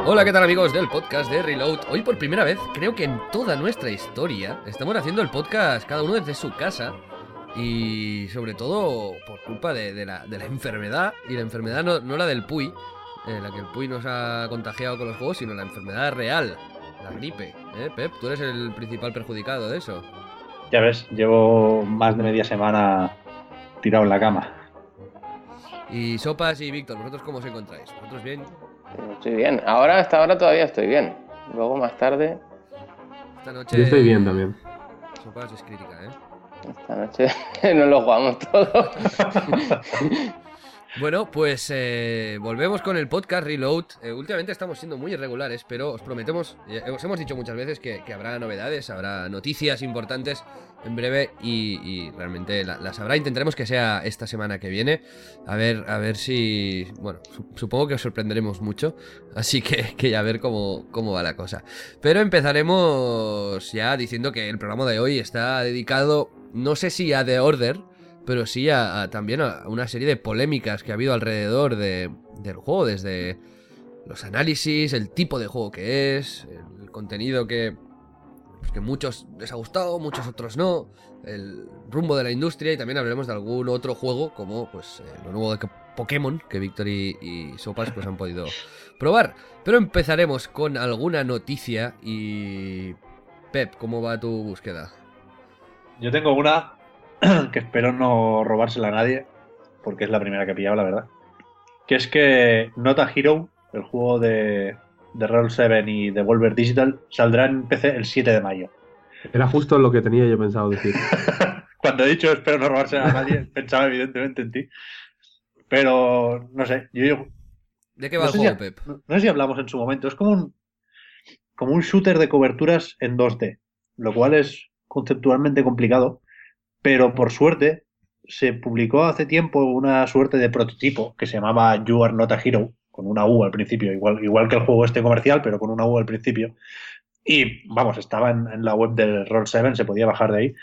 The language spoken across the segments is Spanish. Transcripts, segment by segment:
Hola, ¿qué tal amigos del podcast de Reload? Hoy por primera vez, creo que en toda nuestra historia, estamos haciendo el podcast cada uno desde su casa y sobre todo por culpa de la enfermedad, y la enfermedad no la del Puy, la que el Puy nos ha contagiado con los juegos, sino la enfermedad real, la gripe. Pep, tú eres el principal perjudicado de eso. Ya ves, llevo más de media semana tirado en la cama. Y Sopas y Víctor, ¿vosotros cómo os encontráis? ¿Vosotros bien? Estoy bien. Hasta ahora todavía estoy bien. Luego más tarde, Esta Yo estoy bien noche también. Sopas es crítica, ¿eh? esta noche nos lo jugamos todo. Bueno, pues volvemos con el podcast Reload. Últimamente estamos siendo muy irregulares, pero os prometemos, os hemos dicho muchas veces que habrá novedades, habrá noticias importantes en breve y realmente las habrá. Intentaremos que sea esta semana que viene. A ver si... Bueno, supongo que os sorprenderemos mucho, así que ya a ver cómo va la cosa. Pero empezaremos ya diciendo que el programa de hoy está dedicado, no sé si a The Order, pero sí también a una serie de polémicas que ha habido alrededor del juego, desde los análisis, el tipo de juego que es, el contenido que muchos les ha gustado, muchos otros no, el rumbo de la industria, y también hablaremos de algún otro juego como pues lo nuevo de Pokémon que Víctor y Sopas pues han podido probar. Pero empezaremos con alguna noticia y... Pep, ¿cómo va tu búsqueda? Yo tengo una que espero no robársela a nadie, porque es la primera que he pillado, la verdad. Que es que Nota Hero, el juego de Roll7 y Devolver Digital, saldrá en PC el 7 de mayo. Era justo lo que tenía yo pensado decir. Cuando he dicho espero no robársela a nadie, pensaba evidentemente en ti. Pero, no sé, yo ¿De qué va no el sé si, juego, Pep? no sé si hablamos en su momento. Es como un shooter de coberturas en 2D, lo cual es conceptualmente complicado, pero por suerte se publicó hace tiempo una suerte de prototipo que se llamaba You Are Not a Hero, con una U al principio, igual que el juego este comercial, pero con una U al principio. Y vamos, estaba en la web del Roll7, se podía bajar de ahí.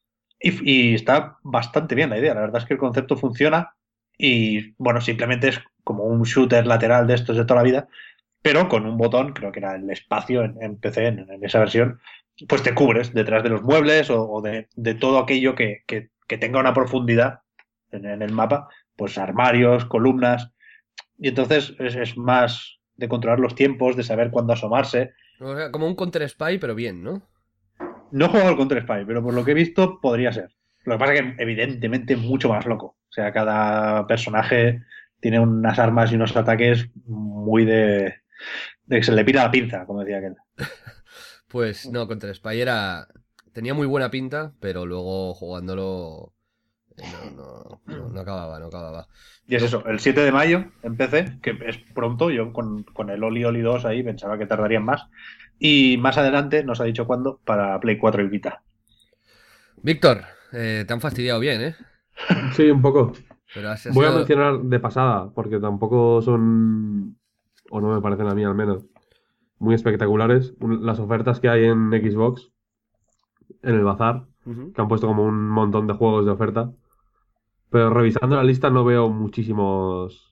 Y está bastante bien la idea. La verdad es que el concepto funciona y, bueno, simplemente es como un shooter lateral de estos de toda la vida, pero con un botón, creo que era el espacio en PC, en esa versión, pues te cubres detrás de los muebles o de todo aquello que tenga una profundidad en el mapa, pues armarios, columnas, y entonces es más de controlar los tiempos, de saber cuándo asomarse. O sea, como un Counter Spy, pero bien, ¿no? No he jugado al Counter-Strike, pero por lo que he visto podría ser. Lo que pasa es que evidentemente es mucho más loco. O sea, cada personaje tiene unas armas y unos ataques muy de que se le pira la pinza, como decía aquel. Pues no, Counter Spy tenía muy buena pinta, pero luego jugándolo no acababa. Y es Yo, eso, el 7 de mayo en PC, que es pronto, yo con el Oli Oli 2 ahí pensaba que tardarían más. Y más adelante, nos ha dicho cuándo, para Play 4 y Vita. Víctor, te han fastidiado bien, ¿eh? Sí, un poco. Pero has Voy a sido... mencionar de pasada, porque tampoco son, o no me parecen a mí al menos, muy espectaculares. Las ofertas que hay en Xbox, en el bazar, Ujú. que han puesto como un montón de juegos de oferta. Pero revisando la lista no veo muchísimos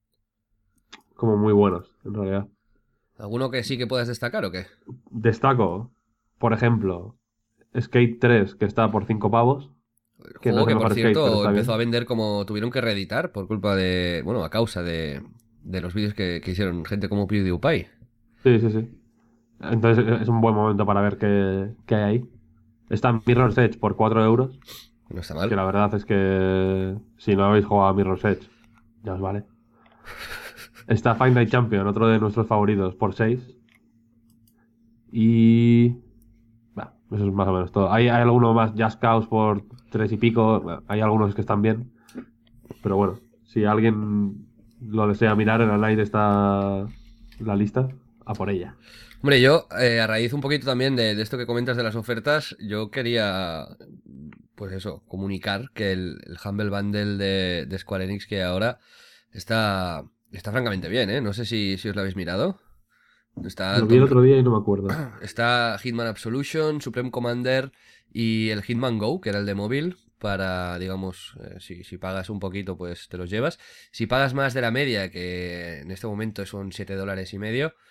como muy buenos, en realidad. ¿Alguno que sí que puedas destacar o qué? Destaco, por ejemplo, Skate 3, que está por 5 pavos, El que no juego es el que, por mejor Skate, pero cierto, está empezó a bien. vender como tuvieron que reeditar por culpa de... Bueno, a causa de los vídeos que hicieron gente como PewDiePie. Sí, sí, sí. Entonces es un buen momento para ver qué hay ahí. Está Mirror's Edge por 4 euros, No está que mal. la verdad es que si no habéis jugado a Mirror's Edge, ya os vale. Está Find Night Champion, otro de nuestros favoritos, por 6. Y... Bueno, eso es más o menos todo. Hay alguno más, Just Cause por 3 y pico. Bueno, hay algunos que están bien. Pero bueno, si alguien lo desea mirar, en la Night está la lista, a por ella. Hombre, yo, a raíz un poquito también de esto que comentas de las ofertas, yo quería, pues eso, comunicar que el Humble Bundle de Square Enix que ahora está francamente bien, ¿eh? No sé si os lo habéis mirado. Está Lo vi el otro día y no me acuerdo. Está Hitman Absolution, Supreme Commander y el Hitman Go, que era el de móvil, para, digamos, si pagas un poquito, pues te los llevas. Si pagas más de la media, que en este momento son $7.50,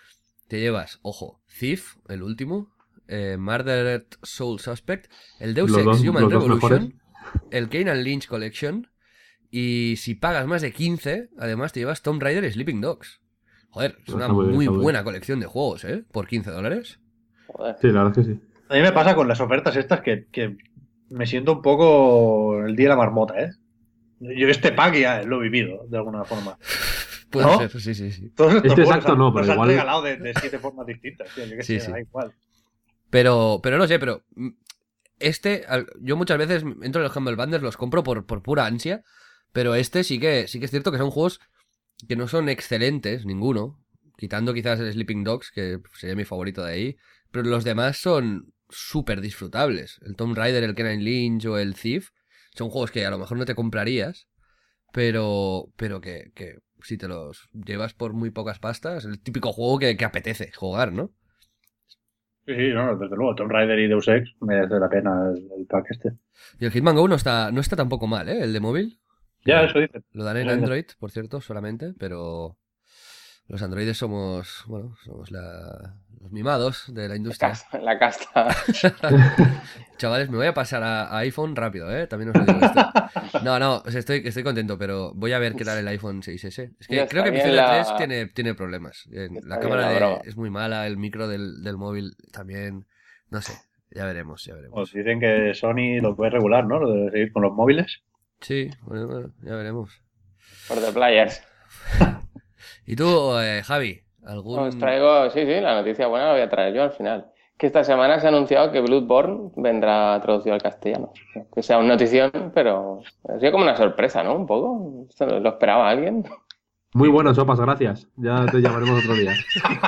te llevas, ojo, Thief, el último, Murdered Soul Suspect, el Deus Los Ex dos- Human los dos Revolution, el Kane and Lynch Collection, y si pagas más de 15, además te llevas Tomb Raider y Sleeping Dogs. Joder, es una Está muy bien, muy está muy buena colección de juegos, ¿eh? Por $15. Joder. Sí, la verdad es que sí. A mí me pasa con las ofertas estas que me siento un poco el día de la marmota, ¿eh? Yo este pack ya lo he vivido, de alguna forma. Puede ¿No? ser, sí. Todos estos Este juegos exacto no, pero los han igual- regalado de 7 formas distintas, tío. Yo qué Sí, sé, sí. da igual. Pero no sé, pero yo muchas veces entro en los Humble Bundles, los compro por pura ansia, pero sí que es cierto que son juegos que no son excelentes, ninguno, quitando quizás el Sleeping Dogs, que sería mi favorito de ahí, pero los demás son súper disfrutables. El Tomb Raider, el Kane Lynch o el Thief son juegos que a lo mejor no te comprarías, pero que si te los llevas por muy pocas pastas, el típico juego que apetece jugar, ¿no? Sí, no, desde luego. Tomb Raider y Deus Ex merece la pena el pack este. Y el Hitman Go no está tampoco mal, ¿eh? El de móvil. Ya, eso dicen. Lo dan en Mira, mira. Android, por cierto, solamente, pero los androides somos los mimados de la industria. La casta. Chavales, me voy a pasar a iPhone rápido, ¿eh? También os lo digo esto. No, o sea, estoy contento, pero voy a ver qué tal el iPhone 6S. Es que Ya creo que mi está bien Episodio la- 3 tiene problemas. Está La bien cámara la broma. es muy mala, el micro del móvil también. No sé, ya veremos. Os dicen que Sony lo puede regular, ¿no? Lo de seguir con los móviles. Sí, bueno, ya veremos. For the players. ¿Y tú, Javi? Os traigo, sí, la noticia buena la voy a traer yo al final. Que esta semana se ha anunciado que Bloodborne vendrá traducido al castellano. Que sea una notición, pero ha sido como una sorpresa, ¿no? Un poco. ¿Esto lo esperaba alguien? Muy bueno, Sopas, gracias. Ya te llamaremos otro día.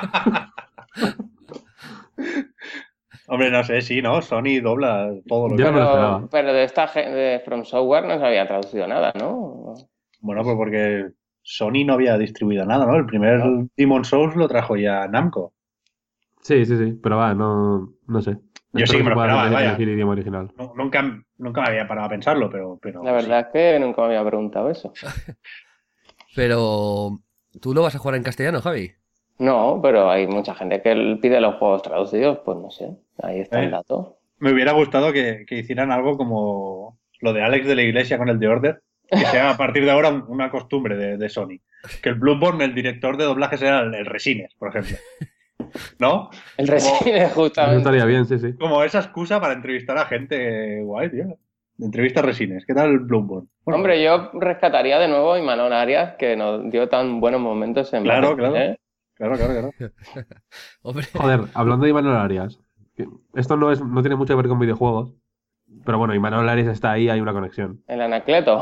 Hombre, no sé, sí, ¿no? Sony dobla todo lo Yo que... no me lo esperaba. Pero de From Software no se había traducido nada, ¿no? Bueno, pues porque Sony no había distribuido nada, ¿no? El primer Demon's Souls lo trajo ya Namco. Sí, pero va, no sé. Yo sí Espero que me lo pueda esperaba, vaya. elegir idioma original. Nunca me había parado a pensarlo, pero La verdad es que nunca me había preguntado eso. Pero, ¿tú lo vas a jugar en castellano, Javi? No, pero hay mucha gente que pide los juegos traducidos, pues no sé. Ahí está el dato. me hubiera gustado que hicieran algo como lo de Alex de la Iglesia con el The Order, que sea a partir de ahora una costumbre de Sony. Que el Bloodborne, el director de doblaje sea el Resines, por ejemplo. ¿No? El Resines, Eso justamente. estaría bien, sí. Como esa excusa para entrevistar a gente guay, tío. Entrevista a Resines. ¿Qué tal el Bloodborne? Bueno, Hombre, yo rescataría de nuevo a Imanol Arias, que nos dio tan buenos momentos en Claro, Battlefield, claro. ¿eh? Claro. Hombre, Joder, hablando de Imanol Arias. Esto no tiene mucho que ver con videojuegos. Pero bueno, Imanol Arias está ahí, hay una conexión. El Anacleto.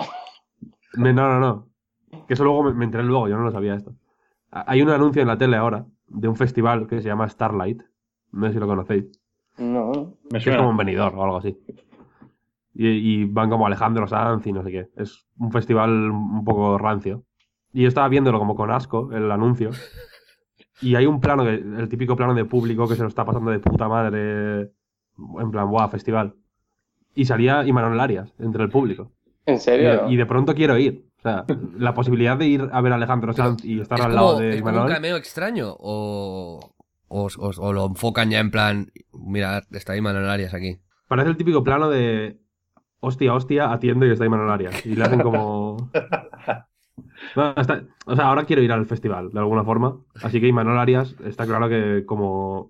No. Que eso luego me enteré luego, yo no lo sabía esto. Hay un anuncio en la tele ahora de un festival que se llama Starlight. No sé si lo conocéis. No. me Que es suena. como un venidor o algo así. Y van como Alejandro Sanz y no sé qué. Es un festival un poco rancio. Y yo estaba viéndolo como con asco, el anuncio. Y hay un plano, el típico plano de público que se lo está pasando de puta madre. En plan, ¡buah, festival! Y salía Imanol Arias entre el público. ¿En serio? no? Y de pronto quiero ir. O sea, la posibilidad de ir a ver a Alejandro Sanz y estar al lado de ¿es como un Imanol. cameo extraño? ¿O lo enfocan ya en plan, mira, está Imanol Arias aquí? Parece el típico plano de hostia, atiende que está Imanol Arias. Y le hacen como... No, o sea, ahora quiero ir al festival, de alguna forma. Así que Imanol Arias está claro que como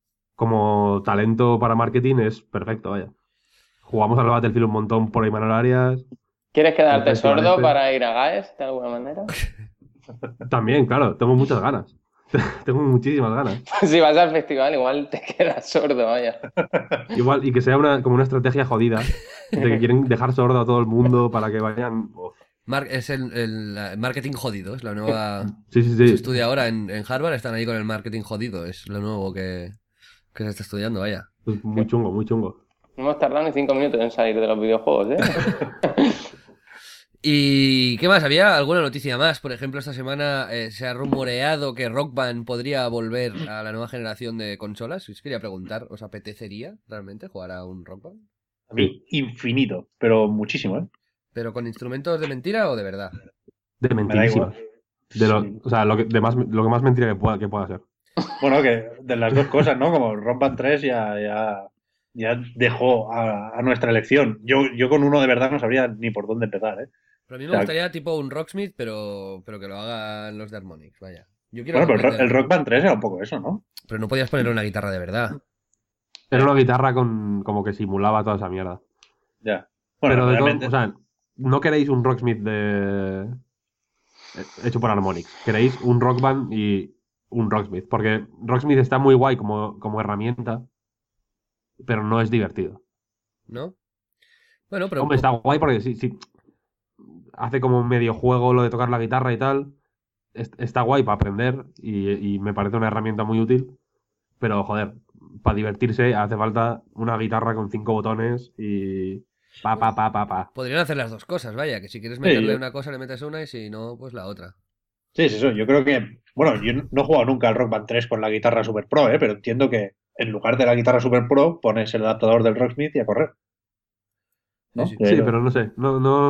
talento para marketing es perfecto, vaya. Jugamos al Battlefield un montón por Imanol Arias. ¿Quieres quedarte el festival sordo este. para ir a GAES, de alguna manera? También, claro, tengo muchas ganas. Tengo muchísimas ganas. Si vas al festival, igual te quedas sordo, vaya. Igual, y que sea como una estrategia jodida de que quieren dejar sordo a todo el mundo para que vayan... Uf. Es el marketing jodido, es la nueva... Sí. Se estudia ahora en Harvard, están ahí con el marketing jodido, es lo nuevo que se está estudiando, vaya. Es muy chungo, muy chungo. No hemos tardado ni 5 minutos en salir de los videojuegos, ¿eh? ¿Y qué más? ¿Había alguna noticia más? Por ejemplo, esta semana se ha rumoreado que Rock Band podría volver a la nueva generación de consolas. Os quería preguntar, ¿os apetecería realmente jugar a un Rock Band? A mí, infinito, pero muchísimo, ¿eh? ¿Pero con instrumentos de mentira o de verdad? De Me da mentirísima. igual. O sea, lo que más mentira que pueda ser. Bueno, que de las dos cosas, ¿no? Como Rock Band 3 ya dejó a nuestra elección. Yo con uno de verdad no sabría ni por dónde empezar, ¿eh? Pero a mí O me sea, gustaría tipo un Rocksmith, pero que lo hagan los de Harmonix, vaya. Yo quiero bueno, pero aprender. el Rock Band 3 era un poco eso, ¿no? Pero no podías poner una guitarra de verdad. Era una guitarra con como que simulaba toda esa mierda. Ya. Bueno, Pero de todo, realmente. o sea, no queréis un Rocksmith hecho por Harmonix. Queréis un Rock Band y un Rocksmith. Porque Rocksmith está muy guay como herramienta, pero no es divertido. ¿No? Bueno, pero Hombre, está guay porque sí, hace como un medio juego lo de tocar la guitarra y tal. Está guay para aprender y me parece una herramienta muy útil. Pero, joder, para divertirse hace falta una guitarra con 5 botones y pa. podrían hacer las dos cosas, vaya. Que si quieres Sí, meterle una cosa, le metes una y si no, pues la otra. sí, es eso. Yo creo que. Bueno, yo no he jugado nunca al Rock Band 3 con la guitarra Super Pro, ¿eh? Pero entiendo que en lugar de la guitarra Super Pro pones el adaptador del Rocksmith y a correr, Sí, ¿no? sí. Sí, pero no sé,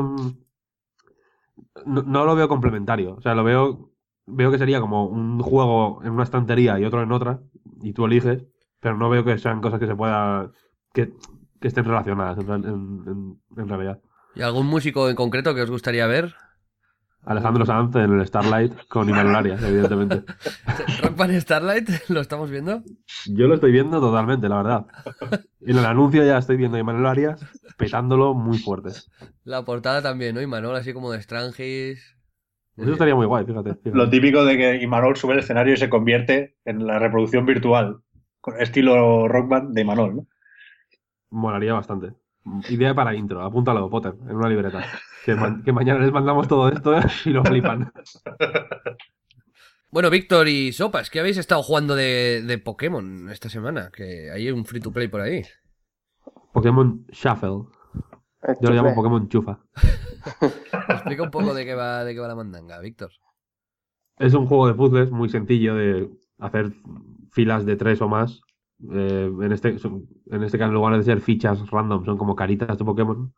no lo veo complementario. O sea, veo que sería como un juego en una estantería y otro en otra, y tú eliges, pero no veo que sean cosas que se pueda, que, que estén relacionadas en realidad. ¿Y algún músico en concreto que os gustaría ver? Alejandro Sanz en el Starlight con Imanol Arias, evidentemente. Rock Band Starlight, ¿lo estamos viendo? Yo lo estoy viendo totalmente, la verdad. En el anuncio ya estoy viendo a Imanol Arias petándolo muy fuerte. La portada también, ¿no? Y Manol así como de Strangis. Muy Eso bien. estaría muy guay, fíjate. Lo típico de que Imanol sube al escenario y se convierte en la reproducción virtual, con estilo Rock Band de Imanol, ¿no? Molaría bastante. Idea para intro, apúntalo, Potter, en una libreta. Que mañana les mandamos todo esto y lo flipan. Bueno, Víctor y Sopas, ¿qué habéis estado jugando de Pokémon esta semana? Que hay un free to play por ahí. Pokémon Shuffle. Yo lo llamo Pokémon Chufa. Explica un poco de qué va la mandanga, Víctor. Es un juego de puzzles muy sencillo de hacer filas de 3 o más. En este caso, en lugar de ser fichas random, son como caritas de Pokémon.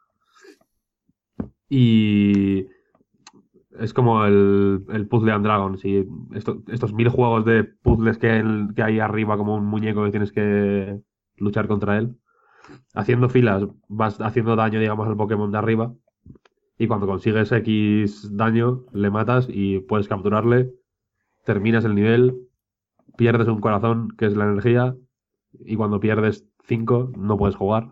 Y es como el puzzle and Dragons. Y estos 1000 juegos de puzzles que hay arriba, como un muñeco que tienes que luchar contra él. Haciendo filas, vas haciendo daño, digamos, al Pokémon de arriba. Y cuando consigues X daño, le matas y puedes capturarle. Terminas el nivel, pierdes un corazón, que es la energía. Y cuando pierdes 5, no puedes jugar.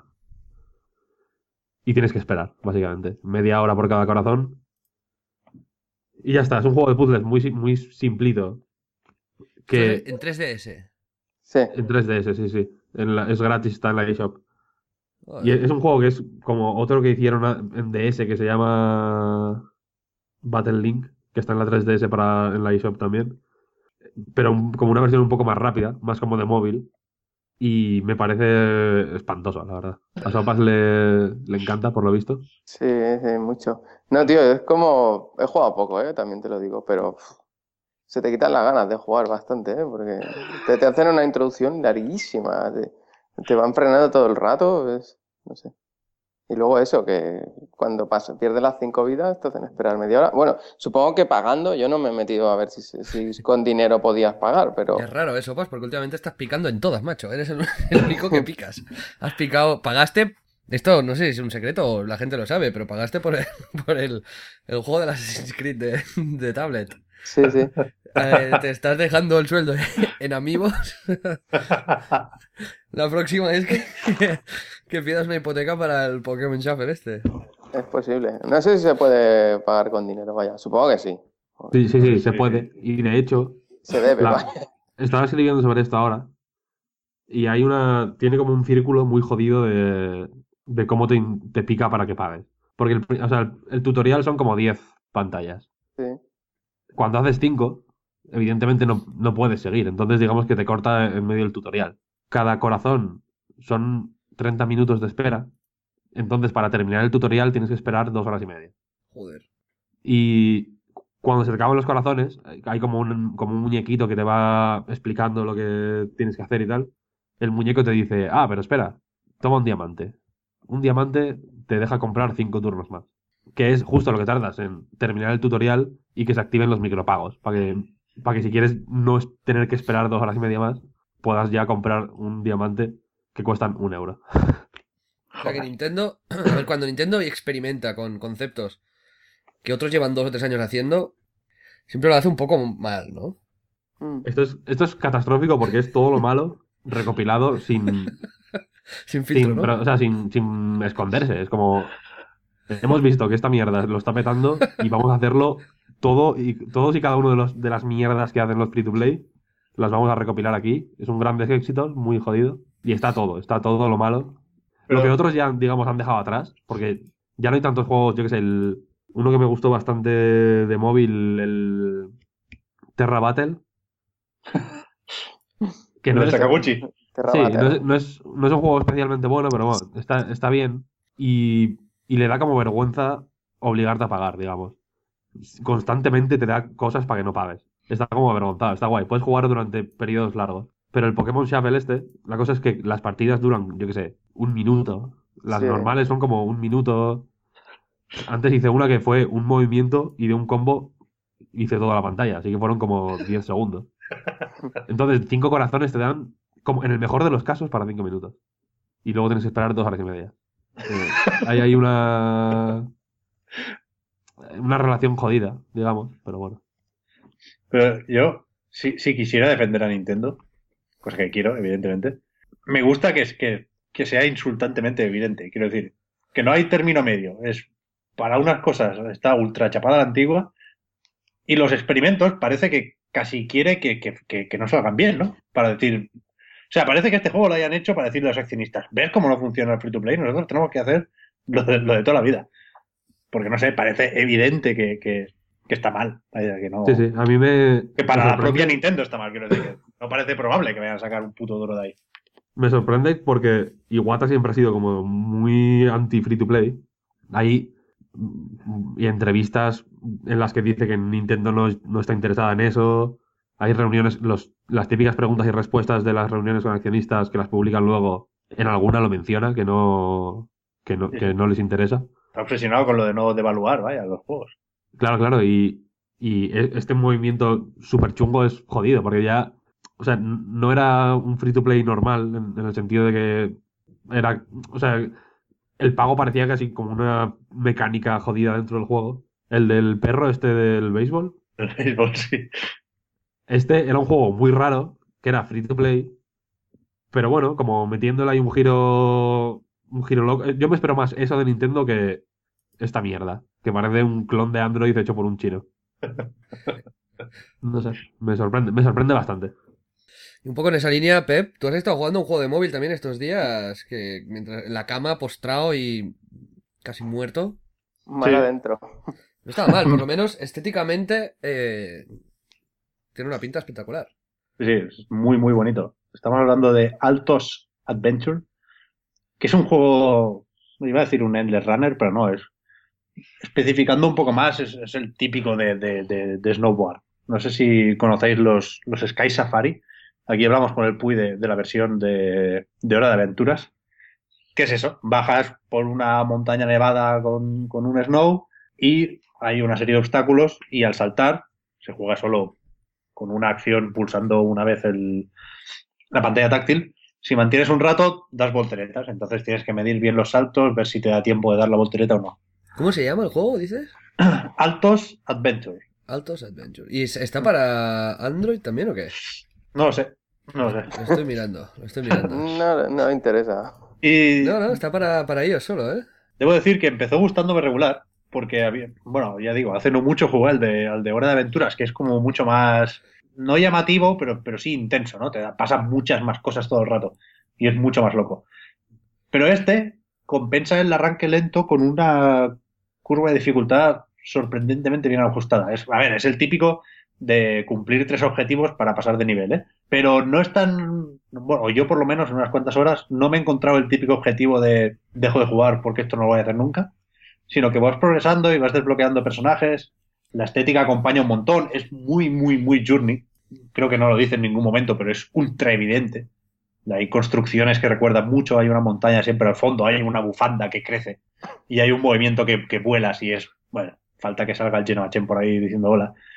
Y tienes que esperar, básicamente. Media hora por cada corazón. Y ya está, es un juego de puzzles muy simplito. Que En 3DS. Sí. en 3DS, sí. Es gratis, está en la eShop. Y Joder. es un juego que es como otro que hicieron en DS que se llama Battle Link, que está en la 3DS en la eShop también. Pero como una versión un poco más rápida, más como de móvil. Y me parece espantoso, la verdad. A Sopas le encanta, por lo visto. Sí, sí, mucho. No, tío, es como... He jugado poco, también te lo digo, pero se te quitan las ganas de jugar bastante, porque te hacen una introducción larguísima, te van frenando todo el rato, no sé. Y luego eso, que cuando pierdes las 5 vidas, te hacen esperar media hora. Bueno, supongo que pagando, yo no me he metido a ver si con dinero podías pagar, pero... Es raro eso, pues, porque últimamente estás picando en todas, macho. Eres el único que picas. Has picado, pagaste. Esto no sé si es un secreto o la gente lo sabe, pero pagaste por el juego de las Assassin's Creed de tablet. Sí, sí. Te estás dejando el sueldo en amigos. La próxima es que pidas una hipoteca para el Pokémon Shuffle este. Es posible. No sé si se puede pagar con dinero, vaya. Supongo que sí. Sí, se puede. Y de hecho, Se debe, vaya. estaba escribiendo sobre esto ahora. Y tiene como un círculo muy jodido de cómo te pica para que pagues. Porque o sea, el tutorial son como 10 pantallas. Sí. Cuando haces 5, evidentemente no puedes seguir. Entonces digamos que te corta en medio del tutorial. Cada corazón son 30 minutos de espera. Entonces para terminar el tutorial tienes que esperar 2 horas y media. Joder. Y cuando se te acaban los corazones, hay como un muñequito que te va explicando lo que tienes que hacer y tal. El muñeco te dice, pero espera, toma un diamante. Un diamante te deja comprar 5 turnos más. Que es justo lo que tardas en terminar el tutorial y que se activen los micropagos, para que para que si quieres no tener que esperar 2 horas y media más, puedas ya comprar un diamante que cuestan 1 euro. O sea que Nintendo, a ver, cuando Nintendo experimenta con conceptos que otros llevan 2 o 3 años haciendo, siempre lo hace un poco mal, ¿no? Esto es catastrófico porque es todo lo malo recopilado Sin filtro, ¿no? o sea, sin esconderse. Es como, hemos visto que esta mierda lo está petando y vamos a hacerlo todos y cada uno de las mierdas que hacen los free to play, las vamos a recopilar aquí. Es un gran éxito, muy jodido. Y está todo lo malo. Lo que Pero- otros ya, digamos, han dejado atrás, porque ya no hay tantos juegos, yo que sé, uno que me gustó bastante de móvil, el Terra Battle, que no El es, Sakaguchi. Terra sí, Battle. no es un juego especialmente bueno, pero bueno, está bien. Y le da como vergüenza obligarte a pagar, digamos. Constantemente te da cosas para que no pagues. Está como avergonzado, está guay. Puedes jugar durante periodos largos. Pero el Pokémon Shuffle la cosa es que las partidas duran, yo qué sé, 1 minuto. Las Sí. normales son como 1 minuto. Antes hice una que fue un movimiento y de un combo hice toda la pantalla, así que fueron como 10 segundos. Entonces, 5 corazones te dan, como en el mejor de los casos, para 5 minutos. Y luego tienes que esperar 2 horas y media. Ahí hay una relación jodida, digamos, pero bueno. Pero yo, si quisiera defender a Nintendo, cosa que quiero, evidentemente, me gusta que sea insultantemente evidente. Quiero decir, que no hay término medio. Es para unas cosas está ultra chapada a la antigua y los experimentos parece que casi quiere que no salgan bien, ¿no? Para decir. O sea, parece que este juego lo hayan hecho para decirle a los accionistas, ¿ves cómo no funciona el free to play? Nosotros tenemos que hacer lo de toda la vida. Porque no sé, parece evidente que está mal. Vaya, que no. Sí, sí, a mí Que para me la propia sorprende, Nintendo está mal, quiero decir. Que no parece probable que vayan a sacar un puto duro de ahí. me sorprende porque Iwata siempre ha sido como muy anti free to play. Hay y entrevistas en las que dice que Nintendo no está interesada en eso. Hay reuniones, las típicas preguntas y respuestas de las reuniones con accionistas que las publican luego. En alguna lo menciona, que no les interesa. Está obsesionado con lo de no devaluar, vaya, los juegos. Claro, claro, este movimiento súper chungo es jodido, porque ya, o sea, no era un free to play normal, en el sentido de que era, o sea, el pago parecía casi como una mecánica jodida dentro del juego. El del perro, este del béisbol, El béisbol, sí. este era un juego muy raro, que era free to play, pero bueno, como metiéndole ahí un giro loco. Yo me espero más eso de Nintendo que esta mierda, que parece un clon de Android hecho por un chino. No sé, me sorprende bastante. Y un poco en esa línea, Pep, tú has estado jugando un juego de móvil también estos días, que mientras en la cama, postrado y casi muerto. Mal Sí. adentro. No estaba mal, por lo menos estéticamente tiene una pinta espectacular. Sí, es muy, muy bonito. Estamos hablando de Altos Adventure, que es un juego, iba a decir un Endless Runner, pero no es. Especificando un poco más, es el típico de snowboard. No sé si conocéis los Sky Safari. Aquí hablamos con el Puy de la versión de Hora de Aventuras. ¿Qué es eso? Bajas por una montaña nevada con un snow y hay una serie de obstáculos y al saltar se juega solo con una acción pulsando una vez la pantalla táctil. Si mantienes un rato, das volteretas. Entonces tienes que medir bien los saltos, ver si te da tiempo de dar la voltereta o no. ¿Cómo se llama el juego, dices? Altos Adventure. Altos Adventure. ¿Y está para Android también o qué? No lo sé. No lo sé. Lo estoy mirando, lo estoy mirando. No me interesa. Y No, está para ellos solo, ¿eh? debo decir que empezó gustándome regular, porque bueno, ya digo, hace no mucho jugué al de Hora de Aventuras, que es como mucho más, no llamativo, pero sí intenso, ¿no? Pasan muchas más cosas todo el rato y es mucho más loco. Pero este compensa el arranque lento con una curva de dificultad sorprendentemente bien ajustada. Es el típico de cumplir 3 objetivos para pasar de nivel, ¿eh? Pero no es tan... Bueno, yo por lo menos en unas cuantas horas no me he encontrado el típico objetivo de dejo de jugar porque esto no lo voy a hacer nunca, sino que vas progresando y vas desbloqueando personajes. La estética acompaña un montón. Es muy, muy, muy Journey. Creo que no lo dice en ningún momento, pero es ultra evidente. Hay construcciones que recuerdan mucho, hay una montaña siempre al fondo, hay una bufanda que crece y hay un movimiento que vuelas y es, bueno, falta que salga el Genoa Chen por ahí diciendo hola.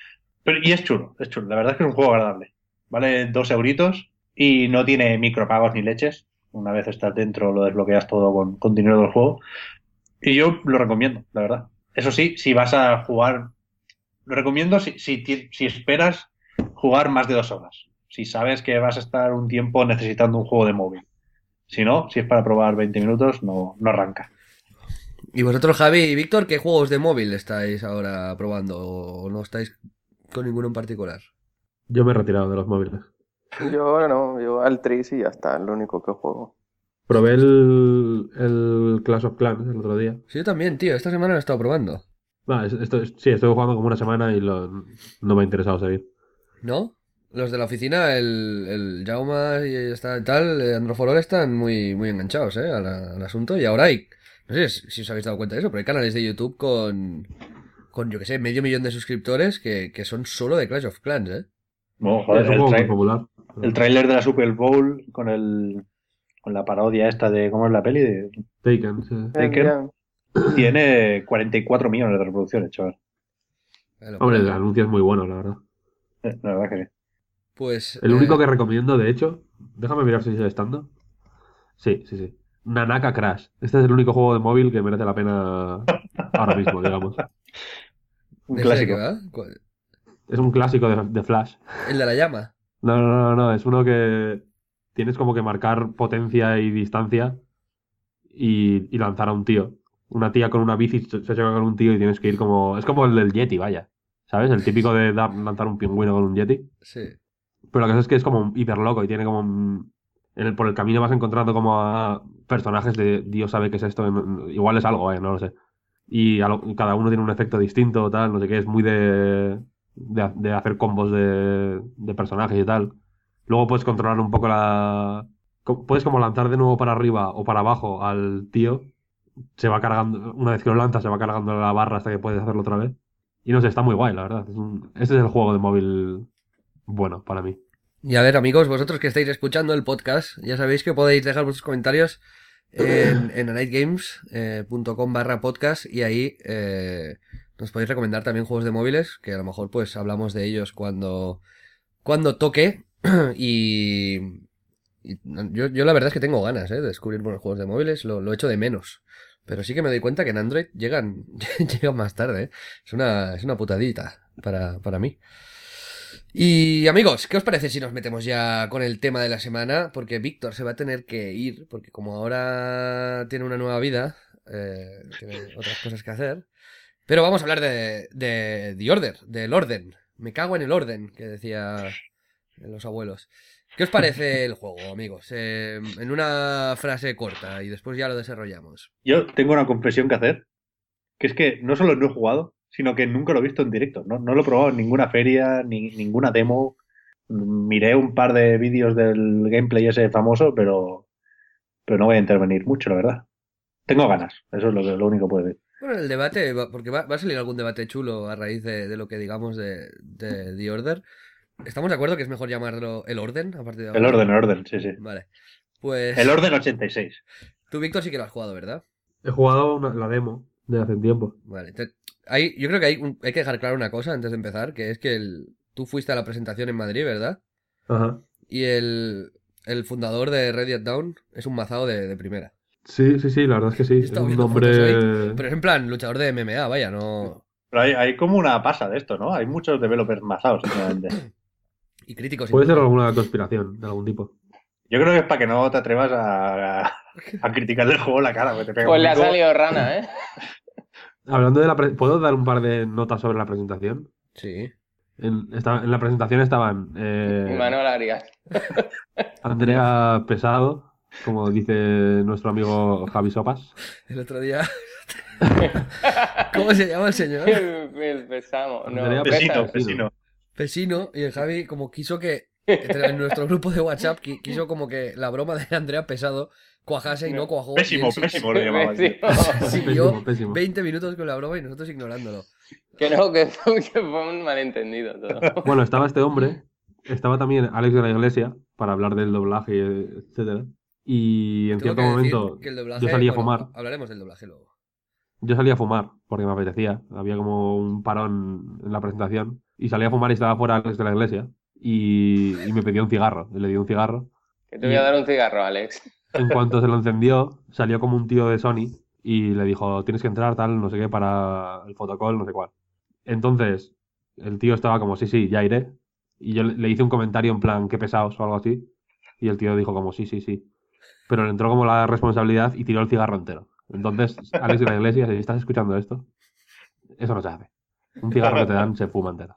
Y es chulo, es chulo. La verdad es que es un juego agradable. Vale 2 euritos y no tiene micropagos ni leches. Una vez estás dentro lo desbloqueas todo con dinero del juego. Y yo lo recomiendo, la verdad. Eso sí, si vas a jugar, lo recomiendo si esperas jugar más de 2 horas. Si sabes que vas a estar un tiempo necesitando un juego de móvil. Si no, si es para probar 20 minutos, no arranca. ¿Y vosotros, Javi y Víctor, qué juegos de móvil estáis ahora probando? ¿O no estáis con ninguno en particular? Yo me he retirado de los móviles. Yo no, yo al Tris y ya está, es lo único que juego. Probé el Clash of Clans el otro día. Sí, yo también, tío. Esta semana lo he estado probando. Sí, estuve jugando como una semana y no me ha interesado seguir. ¿No? Los de la oficina, el Jauma y tal, Androforol están muy, muy enganchados, al asunto. Y ahora hay, no sé si os habéis dado cuenta de eso, pero hay canales de YouTube con yo que sé, 500.000 de suscriptores que son solo de Clash of Clans, ¿eh? No, joder, Es un juego muy popular. el tráiler de la Super Bowl con la parodia esta de ¿cómo es la peli? De Taken, sí. Taken. Tiene 44 millones de reproducciones, chaval. Hombre, el anuncio es muy bueno, la verdad. La verdad que sí. Pues El único que recomiendo, de hecho, déjame mirar si sigue estando. Sí. Nanaka Crash. Este es el único juego de móvil que merece la pena ahora mismo, digamos. Un ¿de clásico. qué va? Es un clásico de Flash. ¿El de la llama? No, es uno que tienes como que marcar potencia y distancia y lanzar a un tío. Una tía con una bici se choca con un tío y tienes que ir como... Es como el del Yeti, vaya. ¿Sabes? El típico de lanzar un pingüino con un Yeti. Sí. Pero lo que pasa es que es como hiper loco y tiene como... por el camino vas encontrando como a personajes de Dios sabe qué es esto. Igual es algo, no lo sé. Y cada uno tiene un efecto distinto, tal, no sé qué. Es muy de hacer combos de personajes y tal. Luego puedes controlar un poco puedes como lanzar de nuevo para arriba o para abajo al tío. Se va cargando, una vez que lo lanzas, se va cargando la barra hasta que puedes hacerlo otra vez. Y no sé, está muy guay, la verdad. Este es el juego de móvil bueno para mí. Y a ver, amigos, vosotros que estáis escuchando el podcast, ya sabéis que podéis dejar vuestros comentarios en anightgames.com/podcast y ahí nos podéis recomendar también juegos de móviles, que a lo mejor pues hablamos de ellos cuando toque. y yo la verdad es que tengo ganas de descubrir buenos juegos de móviles, lo echo de menos. Pero sí que me doy cuenta que en Android llegan más tarde, ¿eh? Es una putadita para mí. Y amigos, ¿qué os parece si nos metemos ya con el tema de la semana? Porque Víctor se va a tener que ir, porque como ahora tiene una nueva vida, tiene otras cosas que hacer. Pero vamos a hablar de The Order, del orden. Me cago en el orden, que decía los abuelos. ¿Qué os parece el juego, amigos? En una frase corta y después ya lo desarrollamos. Yo tengo una confesión que hacer, que es que no solo no he jugado, sino que nunca lo he visto en directo. No lo he probado en ninguna feria, ni ninguna demo. Miré un par de vídeos del gameplay ese famoso, pero no voy a intervenir mucho, la verdad. Tengo ganas, eso es lo único que puedo decir. Bueno, el debate, porque va a salir algún debate chulo a raíz de lo que digamos de The Order. ¿Estamos de acuerdo que es mejor llamarlo el orden a partir de ahora? El orden, sí. Vale. Pues. El orden 86. Tú, Víctor, sí que lo has jugado, ¿verdad? He jugado la demo de hace tiempo. Vale. Yo creo que hay que dejar claro una cosa antes de empezar, que es que tú fuiste a la presentación en Madrid, ¿verdad? Ajá. Y el fundador de Red Dead Down es un mazao de primera. Sí, la verdad es que sí. He Es estado un viendo nombre... fotos hoy, pero es en plan luchador de MMA, vaya, no... Pero hay como una pasa de esto, ¿no? Hay muchos developers mazados, últimamente. Y críticos. Puede ser incluso. alguna conspiración de algún tipo. Yo creo que es para que no te atrevas a criticar el juego la cara, porque te pega Pues un le ha pico. salido rana, ¿eh? Hablando de ¿puedo dar un par de notas sobre la presentación? Sí. En la presentación estaban Y Manuel Arias. Andrea Pesado, como dice nuestro amigo Javi Sopas. El otro día... ¿Cómo se llama el señor? Pesamo. No, Andrea Pesino, Pesas. Pesino. Pesino, y el Javi como quiso que... En nuestro grupo de WhatsApp quiso como que la broma de Andrea Pesado cuajase y no cuajó. Pésimo, y él pésimo lo llamaba. tío. Pésimo. Siguió Pésimo. 20 minutos con la broma y nosotros ignorándolo. Que no, que fue un malentendido todo. Bueno, estaba este hombre, estaba también Alex de la Iglesia, para hablar del doblaje, etcétera. Y en Tengo cierto que momento decir que el doblaje, yo salí a bueno, fumar. hablaremos del doblaje luego. Yo salí a fumar porque me apetecía. Había como un parón en la presentación. y salí a fumar y estaba fuera de la iglesia y me pidió un cigarro. Y le di un cigarro. Que te voy a dar un cigarro, Alex. En cuanto se lo encendió, salió como un tío de Sony y le dijo, tienes que entrar, tal, no sé qué, para el fotocall, no sé cuál. Entonces, el tío estaba como, sí, sí, ya iré. Y yo le hice un comentario en plan, qué pesados o algo así. Y el tío dijo como, sí, sí, sí. Pero le entró como la responsabilidad y tiró el cigarro entero. Entonces, Alex de la Iglesia, si estás escuchando esto, eso no se hace. Un cigarro que te dan se fuma entero.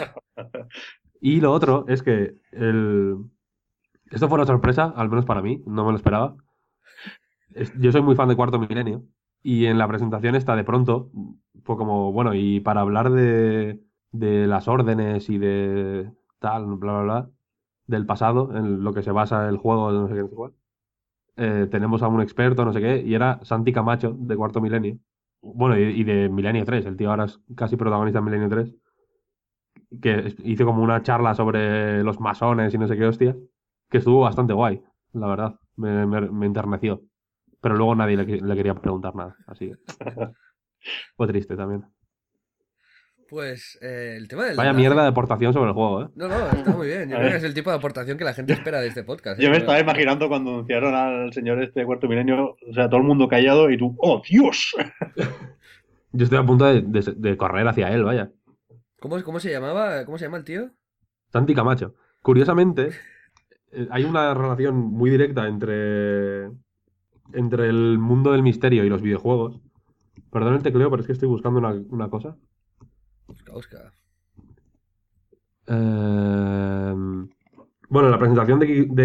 Y lo otro es que esto fue una sorpresa, al menos para mí, no me lo esperaba. Yo soy muy fan de Cuarto Milenio y en la presentación esta de pronto fue como, bueno, y para hablar de las órdenes y de tal, bla, bla, bla, del pasado, en lo que se basa el juego de no sé qué, no sé cuál, tenemos a un experto, no sé qué, y era Santi Camacho de Cuarto Milenio. Bueno, y de Milenio 3, el tío ahora es casi protagonista en Milenio 3, que hizo como una charla sobre los masones y no sé qué hostia, que estuvo bastante guay, la verdad, me enterneció. Pero luego nadie le quería preguntar nada, así que fue triste también. Pues el tema del Vaya doblaje. mierda de aportación sobre el juego, ¿eh? No, está muy bien. Yo A creo que ver. es el tipo de aportación que la gente espera de este podcast. Yo me estaba imaginando cuando anunciaron al señor este de Cuarto Milenio, o sea, todo el mundo callado y tú, ¡oh, Dios! Yo estoy a punto de correr hacia él, vaya. ¿Cómo se llamaba? ¿Cómo se llama el tío? Santi Camacho. Curiosamente, hay una relación muy directa entre el mundo del misterio y los videojuegos. Perdón el tecleo, pero es que estoy buscando una cosa. Busca. Bueno, la presentación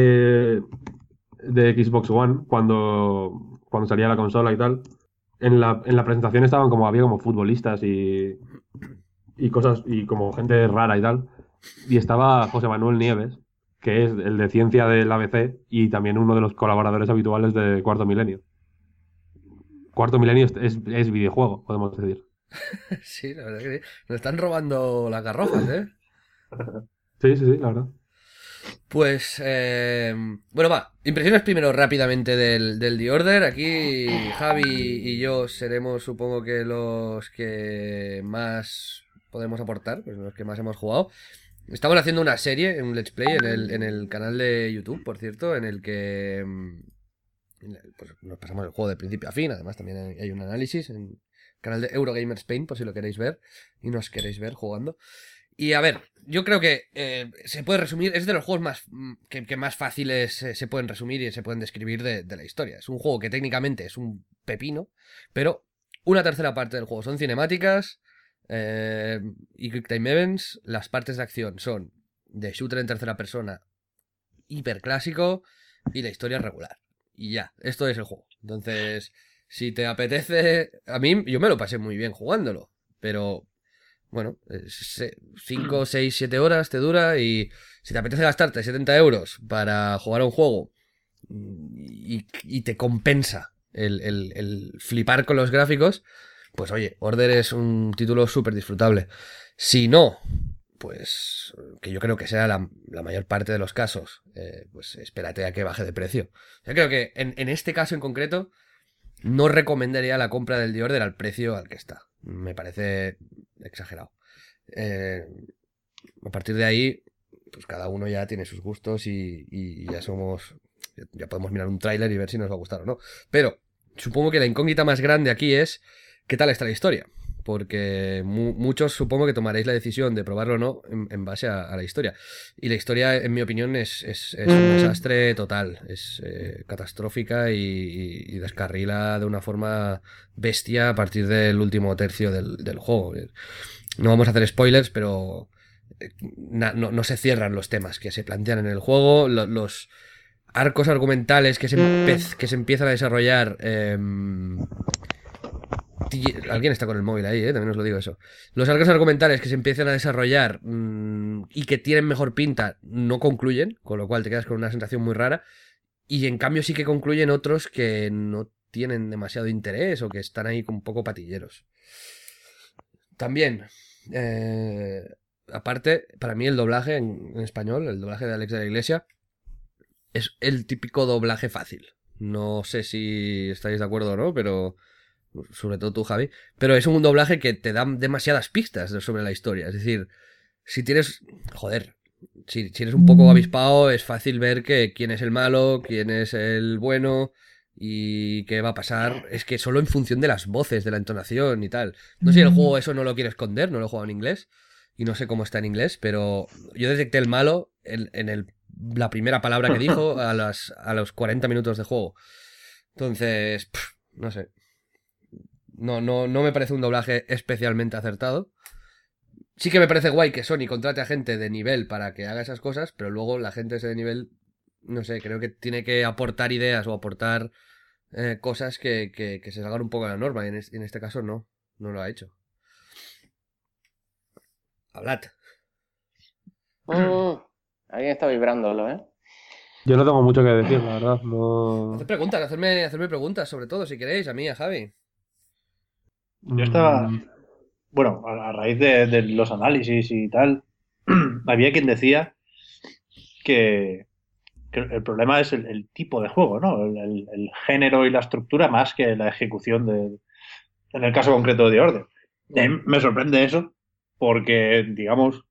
de Xbox One, cuando salía la consola y tal, en la presentación estaban como, había como futbolistas y cosas, y como gente rara y tal. Y estaba José Manuel Nieves, que es el de ciencia del ABC y también uno de los colaboradores habituales de Cuarto Milenio. Cuarto Milenio es videojuego, podemos decir. Sí, la verdad que sí. Nos están robando las garrofas, ¿eh? Sí, sí, sí, la verdad. Pues, bueno, va. Impresiones primero rápidamente del The Order. Aquí Javi y yo seremos, supongo que los que más podemos aportar, pues los que más hemos jugado. Estamos haciendo una serie, un Let's Play en el canal de YouTube, por cierto, en el que pues, nos pasamos el juego de principio a fin. Además, también hay un análisis en el canal de Eurogamer Spain, por si lo queréis ver y nos queréis ver jugando. Y a ver, yo creo que se puede resumir, es de los juegos más que más fáciles se pueden resumir y se pueden describir de la historia. Es un juego que técnicamente es un pepino, pero una tercera parte del juego son cinemáticas y Quick Time Events. Las partes de acción son de shooter en tercera persona hiper clásico y la historia es regular. Y ya, esto es el juego. Entonces, si te apetece, a mí yo me lo pasé muy bien jugándolo, pero bueno, 5, 6, 7 horas te dura y si te apetece gastarte 70 euros para jugar a un juego y te compensa el flipar con los gráficos, pues oye, Order es un título súper disfrutable. Si no, pues que yo creo que será la mayor parte de los casos, pues espérate a que baje de precio. Yo creo que en este caso en concreto no recomendaría la compra del The Order al precio al que está. Me parece exagerado. A partir de ahí, pues cada uno ya tiene sus gustos y ya somos... Ya podemos mirar un tráiler y ver si nos va a gustar o no. Pero supongo que la incógnita más grande aquí es ¿qué tal está la historia? Porque muchos supongo que tomaréis la decisión de probarlo o no en base a la historia. Y la historia, en mi opinión, es un desastre total. Es catastrófica y descarrila de una forma bestia a partir del último tercio del juego. No vamos a hacer spoilers, pero no se cierran los temas que se plantean en el juego. Los arcos argumentales que se empiezan a desarrollar... Alguien está con el móvil ahí, también os lo digo eso. Los arcos argumentales que se empiezan a desarrollar y que tienen mejor pinta no concluyen, con lo cual te quedas con una sensación muy rara. Y en cambio sí que concluyen otros que no tienen demasiado interés o que están ahí un poco patilleros. También, aparte, para mí el doblaje en español, el doblaje de Alex de la Iglesia, es el típico doblaje fácil. No sé si estáis de acuerdo o no, pero... sobre todo tú, Javi, pero es un doblaje que te da demasiadas pistas sobre la historia. Es decir, si tienes... Joder, si eres un poco avispado, es fácil ver que quién es el malo, quién es el bueno y qué va a pasar. Es que solo en función de las voces, de la entonación y tal. No sé si el juego eso no lo quiere esconder, no lo he jugado en inglés y no sé cómo está en inglés, pero yo detecté el malo la primera palabra que dijo a los 40 minutos de juego. Entonces, no sé. No me parece un doblaje especialmente acertado. Sí que me parece guay que Sony contrate a gente de nivel para que haga esas cosas, pero luego la gente de ese nivel, no sé, creo que tiene que aportar ideas o aportar cosas que se salgan un poco de la norma. Y en este caso no lo ha hecho. Hablad. Alguien está vibrándolo, ¿eh? Yo no tengo mucho que decir, la verdad. No. Haced preguntas, hacerme preguntas, sobre todo, si queréis, a mí, a Javi. Yo estaba, bueno, a raíz de los análisis y tal, había quien decía que el problema es el tipo de juego, ¿no? El género y la estructura más que la ejecución en el caso concreto de The Order. Y a mí me sorprende eso porque, digamos,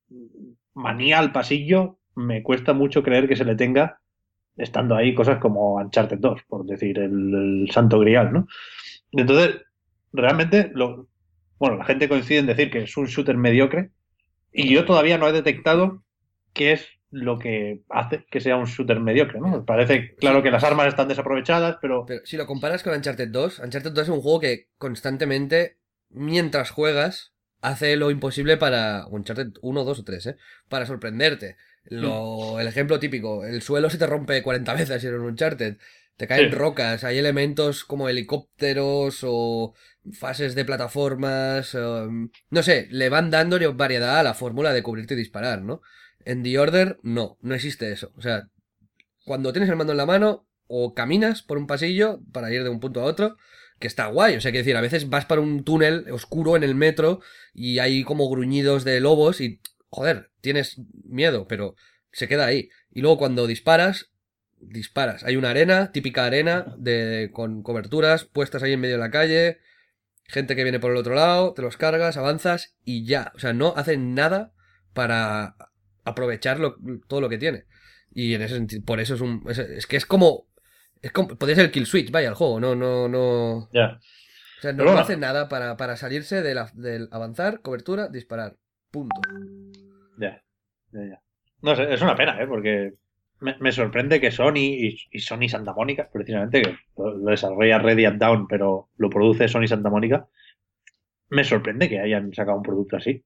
manía al pasillo me cuesta mucho creer que se le tenga estando ahí cosas como Uncharted 2, por decir, el santo grial, ¿no? Entonces, realmente, bueno, la gente coincide en decir que es un shooter mediocre y yo todavía no he detectado qué es lo que hace que sea un shooter mediocre, ¿no? Parece claro que las armas están desaprovechadas, pero si lo comparas con Uncharted 2, Uncharted 2 es un juego que constantemente, mientras juegas, hace lo imposible para... Uncharted 1, 2 o 3, ¿eh? Para sorprenderte. El ejemplo típico, el suelo se te rompe 40 veces en un Uncharted. Te caen rocas, hay elementos como helicópteros o fases de plataformas. No sé, le van dando variedad a la fórmula de cubrirte y disparar, ¿no? En The Order, no existe eso. O sea, cuando tienes el mando en la mano, o caminas por un pasillo para ir de un punto a otro, que está guay. O sea, quiero decir, a veces vas para un túnel oscuro en el metro y hay como gruñidos de lobos y, joder, tienes miedo, pero se queda ahí. Y luego cuando disparas. Hay una arena, típica arena, con coberturas puestas ahí en medio de la calle, gente que viene por el otro lado, te los cargas, avanzas y ya. O sea, no hacen nada para aprovechar todo lo que tiene. Y en ese sentido, por eso es que es como... podría ser el kill switch, vaya, el juego. No. ya. O sea, no, Pero no bueno, hace nada para salirse del avanzar, cobertura, disparar. Punto. ya. No sé, es una pena, ¿eh? Porque me sorprende que Sony y Sony Santa Mónica, precisamente, que lo desarrolla Radiant Dawn, pero lo produce Sony Santa Mónica, me sorprende que hayan sacado un producto así.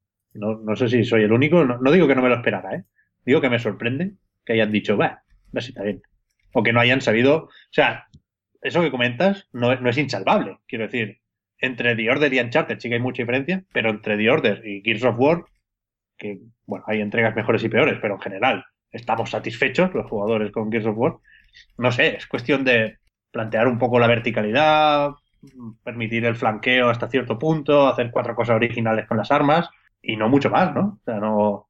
No sé si soy el único, no digo que no me lo esperara, ¿eh? Digo que me sorprende que hayan dicho, va, si está bien. O que no hayan sabido, o sea, eso que comentas no es insalvable. Quiero decir, entre The Order y Uncharted sí que hay mucha diferencia, pero entre The Order y Gears of War, que, bueno, hay entregas mejores y peores, pero en general estamos satisfechos los jugadores con Gears of War. No sé, es cuestión de plantear un poco la verticalidad, permitir el flanqueo hasta cierto punto, hacer 4 cosas originales con las armas y no mucho más, ¿no? O sea, no.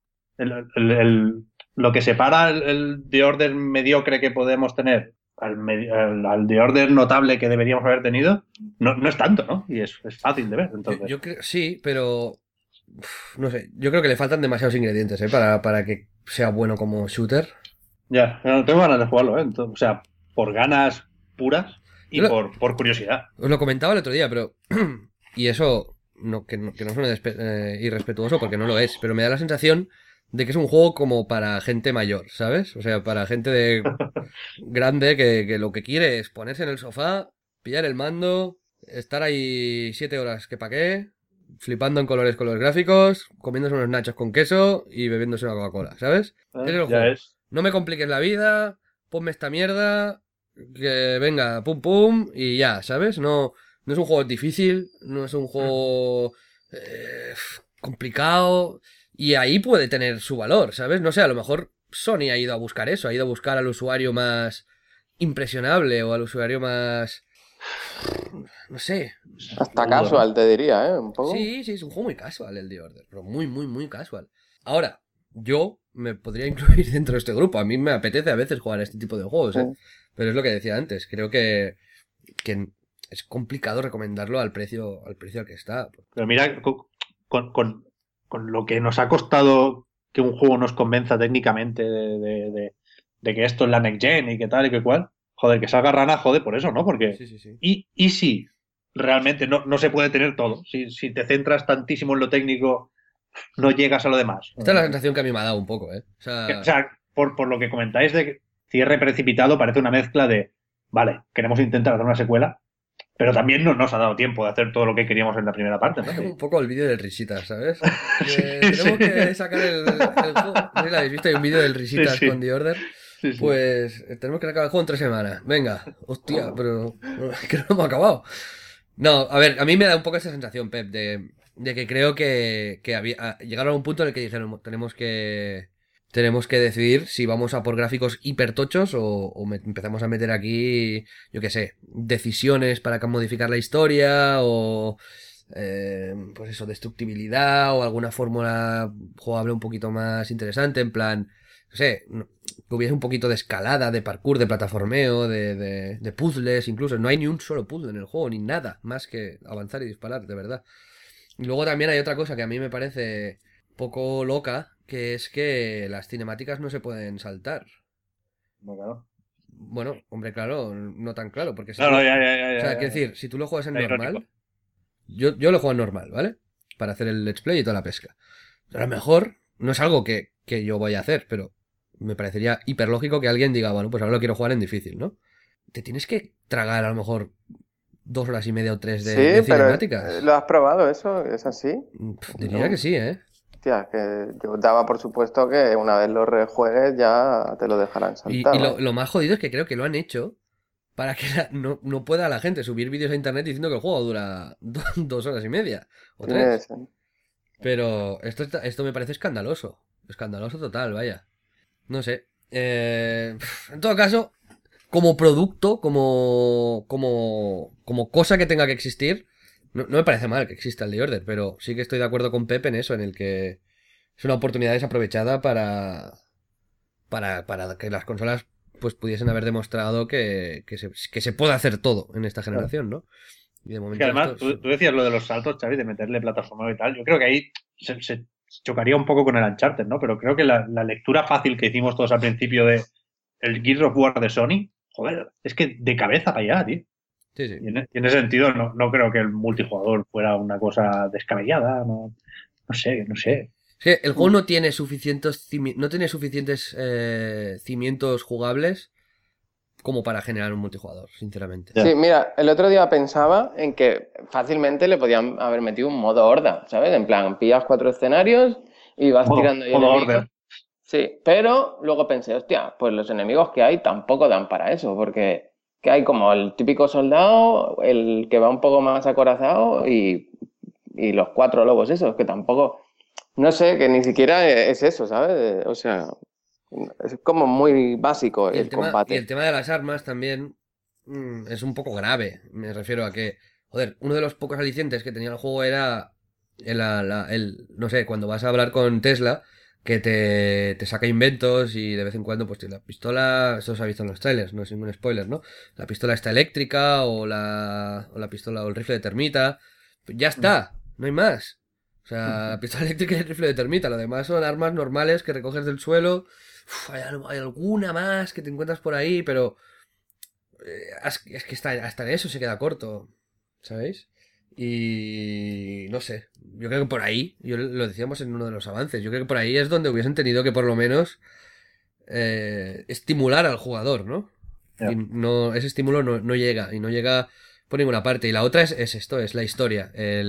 Lo que separa el The Order mediocre que podemos tener al The Order notable que deberíamos haber tenido, no es tanto, ¿no? Y es fácil de ver, entonces. Yo creo, sí, pero... no sé, yo creo que le faltan demasiados ingredientes, para que sea bueno como shooter. Ya, no tengo ganas de jugarlo, ¿eh? Entonces, o sea, por ganas puras y por curiosidad. Os lo comentaba el otro día, pero... y eso, que no suene irrespetuoso porque no lo es, pero me da la sensación de que es un juego como para gente mayor, ¿sabes? O sea, para gente de grande que lo que quiere es ponerse en el sofá, pillar el mando, estar ahí 7 horas, que pa' qué, flipando en colores con los gráficos, comiéndose unos nachos con queso y bebiéndose una Coca-Cola, ¿sabes? Es el Ya juego. es. No me compliques la vida, ponme esta mierda, que venga, pum pum, y ya, ¿sabes? No es un juego difícil, no es un juego complicado, y ahí puede tener su valor, ¿sabes? No sé, a lo mejor Sony ha ido a buscar eso, ha ido a buscar al usuario más impresionable o al usuario más... no sé. Hasta casual, te diría, ¿eh? Un poco. Sí, es un juego muy casual el The Order, pero muy, muy, muy casual. Ahora, yo me podría incluir dentro de este grupo. A mí me apetece a veces jugar a este tipo de juegos, ¿eh? Pero es lo que decía antes. Creo que es complicado recomendarlo al precio al que está. Pero mira, con lo que nos ha costado que un juego nos convenza técnicamente de que esto es la next gen y que tal y que cual, joder, que salga rana, joder, por eso, ¿no? Porque Sí. y si realmente no se puede tener todo, si te centras tantísimo en lo técnico, no llegas a lo demás. Esta es la sensación que a mí me ha dado un poco, ¿eh? O sea, O sea, por lo que comentáis de cierre precipitado, parece una mezcla de, vale, queremos intentar hacer una secuela, pero también no nos ha dado tiempo de hacer todo lo que queríamos en la primera parte, ¿no? un poco el vídeo del Risitas, ¿sabes? Sí, Tenemos sí. que sacar el juego. No sé si lo habéis visto, hay un vídeo del Risitas Sí. con The Order. Sí, sí. Pues tenemos que acabar el juego en 3 semanas. Venga, hostia, pero que no hemos acabado. No, a ver, a mí me da un poco esa sensación, Pep, de que creo que llegaron a un punto en el que dijeron, tenemos que decidir si vamos a por gráficos hipertochos o empezamos a meter aquí, yo qué sé, decisiones para modificar la historia o pues eso, destructibilidad o alguna fórmula jugable un poquito más interesante, en plan, no sé, que hubiese un poquito de escalada, de parkour, de plataformeo, de puzzles, incluso. No hay ni un solo puzzle en el juego, ni nada más que avanzar y disparar, de verdad. Y luego también hay otra cosa que a mí me parece poco loca, que es que las cinemáticas no se pueden saltar. No, claro. Bueno, hombre, claro, no tan claro, porque si No, tú- no, ya. o sea, quiero decir, si tú lo juegas en Está normal, irónico. yo lo juego en normal, ¿vale? Para hacer el let's play y toda la pesca. A lo mejor no es algo que yo voy a hacer, pero me parecería hiper lógico que alguien diga, bueno, pues ahora lo quiero jugar en difícil, ¿no? Te tienes que tragar a lo mejor 2 horas y media o 3 de Sí, pero cinemáticas. ¿lo has probado eso? ¿Es así? Diría que sí, ¿eh? Hostia, que yo daba por supuesto que una vez lo rejuegues ya te lo dejarán saltar. Y ¿no? lo más jodido es que creo que lo han hecho para que no pueda la gente subir vídeos a internet diciendo que el juego dura 2 horas y media o Tiene 3. Pero esto me parece escandaloso. Escandaloso total, vaya. No sé. En todo caso, como producto, como cosa que tenga que existir, no me parece mal que exista el The Order, pero sí que estoy de acuerdo con Pepe en eso, en el que es una oportunidad desaprovechada para que las consolas pues pudiesen haber demostrado que se puede hacer todo en esta generación, ¿no? Y de Es momento que además, esto tú decías lo de los saltos, Xavi, de meterle plataforma y tal. Yo creo que ahí se chocaría un poco con el Uncharted, ¿no? Pero creo que la lectura fácil que hicimos todos al principio de el Gears of War de Sony, joder, es que de cabeza para allá, tío. sí, sí. Y en ese sentido no creo que el multijugador fuera una cosa descabellada, no sé. Es que el juego no tiene suficientes cimientos jugables como para generar un multijugador, sinceramente. Ya. Sí, mira, el otro día pensaba en que fácilmente le podían haber metido un modo horda, ¿sabes? En plan, pillas 4 escenarios y vas tirando ahí Modo enemigos. orden. Sí, pero luego pensé, hostia, pues los enemigos que hay tampoco dan para eso, porque que hay como el típico soldado, el que va un poco más acorazado y los 4 lobos esos, que tampoco, no sé, que ni siquiera es eso, ¿sabes? O sea, es como muy básico Y el y combate. el tema de las armas también es un poco grave. Me refiero a que, joder, uno de los pocos alicientes que tenía el juego era no sé, cuando vas a hablar con Tesla, que te saca inventos y de vez en cuando, pues la pistola, eso se ha visto en los trailers, no es ningún spoiler, ¿no? La pistola está eléctrica o la pistola o el rifle de termita. Ya está, no hay más. O sea, la pistola eléctrica y el rifle de termita, lo demás son armas normales que recoges del suelo. Hay alguna más que te encuentras por ahí, pero es que hasta en eso se queda corto, ¿sabéis? Y no sé, yo creo que por ahí, yo lo decíamos en uno de los avances, yo creo que por ahí es donde hubiesen tenido que por lo menos estimular al jugador, ¿no? Ya. Y no, ese estímulo no llega, y no llega por ninguna parte. Y la otra es esto, es la historia.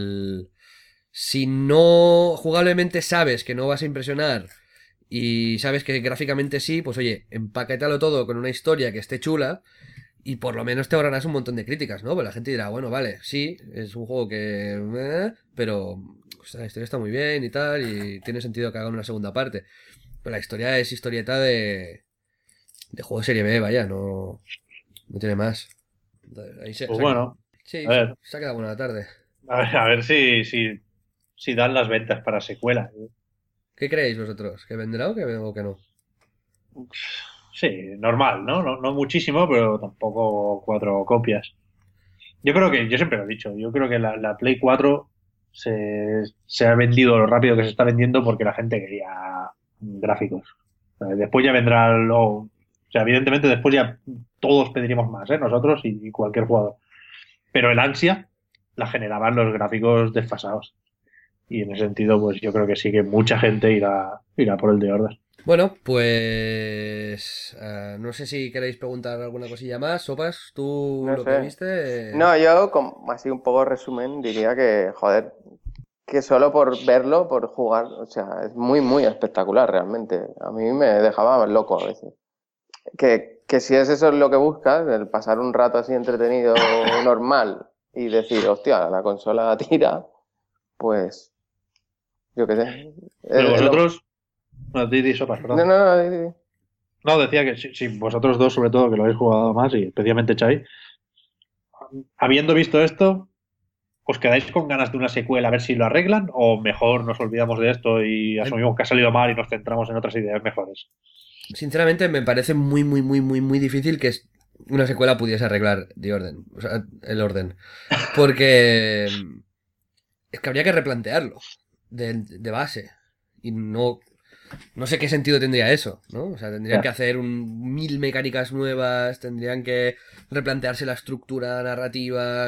Si no jugablemente sabes que no vas a impresionar y sabes que gráficamente sí, pues oye, empaquétalo todo con una historia que esté chula y por lo menos te ahorrarás un montón de críticas, ¿no? Pues la gente dirá, bueno, vale, sí, es un juego pero ostras, la historia está muy bien y tal y tiene sentido que hagan una segunda parte. Pero la historia es historieta de juego de serie B, vaya, no tiene más. Ahí Pues bueno, sí, a ver. se ha quedado buena la tarde. A ver si dan las ventas para secuela. ¿Qué creéis vosotros? ¿Que vendrá o que no? Sí, normal, ¿no? No muchísimo, pero tampoco 4 copias. Yo creo que, yo siempre lo he dicho, yo creo que la Play 4 se ha vendido lo rápido que se está vendiendo porque la gente quería gráficos. Después ya vendrá o sea, evidentemente después ya todos pediremos más, nosotros y cualquier jugador. Pero el ansia la generaban los gráficos desfasados. Y en ese sentido, pues yo creo que sí que mucha gente irá por el de Order. Bueno, pues no sé si queréis preguntar alguna cosilla más. Sopas, ¿tú No lo sé. que viste? No, yo, como así un poco resumen, diría que, joder, que solo por verlo, por jugar, o sea, es muy, muy espectacular realmente. A mí me dejaba loco a veces. Que si es eso lo que buscas, el pasar un rato así entretenido normal y decir, hostia, la consola tira, pues, yo qué sé. Pero vosotros... No, di, Sopas, perdón. No. No, decía que si vosotros dos, sobre todo, que lo habéis jugado más, y especialmente Xavi, habiendo visto esto, ¿os quedáis con ganas de una secuela a ver si lo arreglan? ¿O mejor nos olvidamos de esto y asumimos que ha salido mal y nos centramos en otras ideas mejores? Sinceramente, me parece muy, muy, muy, muy, muy difícil que una secuela pudiese arreglar The Order, o sea, el orden. Porque es que habría que replantearlo de base. Y no sé qué sentido tendría eso, ¿no? O sea, tendrían que hacer 1000 mecánicas nuevas, tendrían que replantearse la estructura narrativa.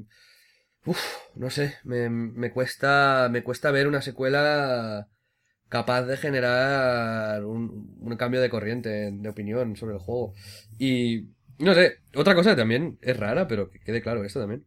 No sé, me cuesta ver una secuela capaz de generar un cambio de corriente de opinión sobre el juego. Y no sé, otra cosa también es rara, pero que quede claro esto también.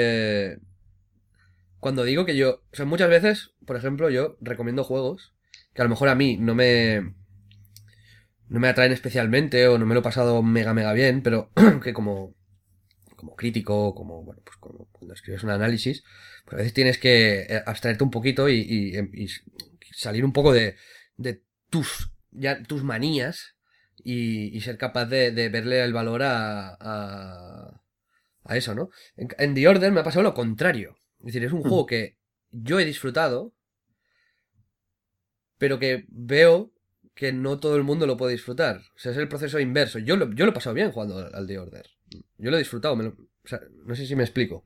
Cuando digo que yo, o sea, muchas veces, por ejemplo, yo recomiendo juegos que a lo mejor a mí no me atraen especialmente o no me lo he pasado mega mega bien, pero que como crítico, como bueno, pues cuando escribes un análisis, pues a veces tienes que abstraerte un poquito y salir un poco de tus manías y ser capaz de verle el valor a eso, ¿no? En The Order me ha pasado lo contrario. Es decir, es un juego que yo he disfrutado, pero que veo que no todo el mundo lo puede disfrutar. O sea, es el proceso inverso. Yo lo he pasado bien jugando al The Order. Yo lo he disfrutado. O sea, no sé si me explico.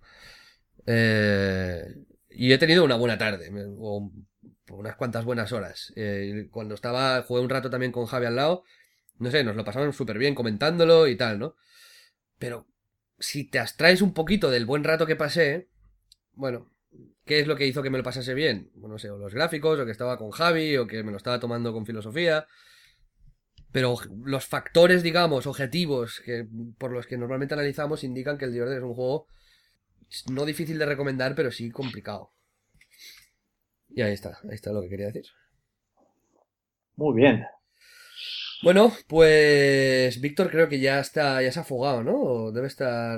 Y he tenido una buena tarde. O unas cuantas buenas horas. Cuando jugué un rato también con Javi al lado. No sé, nos lo pasamos súper bien comentándolo y tal, ¿no? Pero si te abstraes un poquito del buen rato que pasé, bueno, ¿qué es lo que hizo que me lo pasase bien? Bueno, no sé, o los gráficos, o que estaba con Javi, o que me lo estaba tomando con filosofía. Pero los factores, digamos, objetivos por los que normalmente analizamos indican que el The Order es un juego no difícil de recomendar, pero sí complicado. Y ahí está lo que quería decir. Muy bien. Bueno, pues Víctor creo que ya se ha afogado, ¿no? O debe estar...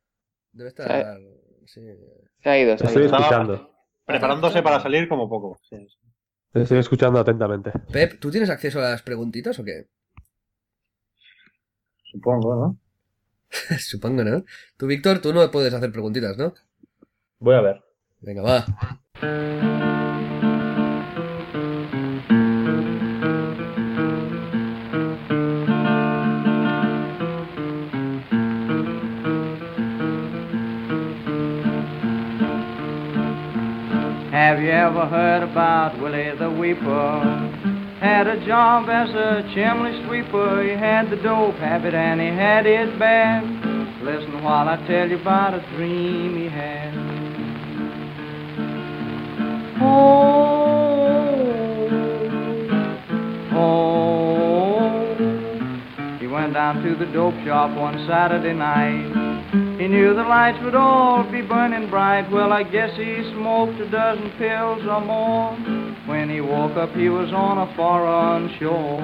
Sí. Se ha ido. Estoy escuchando. Preparándose para salir como poco. Sí. Estoy escuchando atentamente. Pep, ¿tú tienes acceso a las preguntitas o qué? Supongo, ¿no? Supongo, ¿no? Tú, Víctor, tú no puedes hacer preguntitas, ¿no? Voy a ver. Venga, va. Have you ever heard about Willie the Weeper? Had a job as a chimney sweeper. He had the dope habit and he had it bad. Listen while I tell you about a dream he had. He went down to the dope shop one Saturday night. He knew the lights would all be burning bright. Well, I guess he smoked a dozen pills or more. When he woke up, he was on a foreign shore.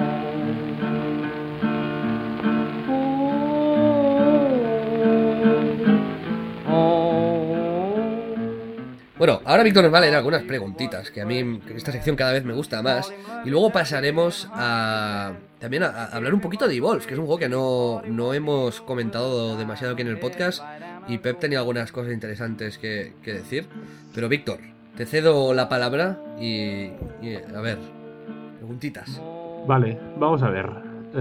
Bueno, ahora Víctor nos va a leer algunas preguntitas, que a mí esta sección cada vez me gusta más. Y luego pasaremos también a hablar un poquito de Evolve, que es un juego que no hemos comentado demasiado aquí en el podcast. Y Pep tenía algunas cosas interesantes que decir. Pero Víctor, te cedo la palabra y a ver, preguntitas. Vale, vamos a ver.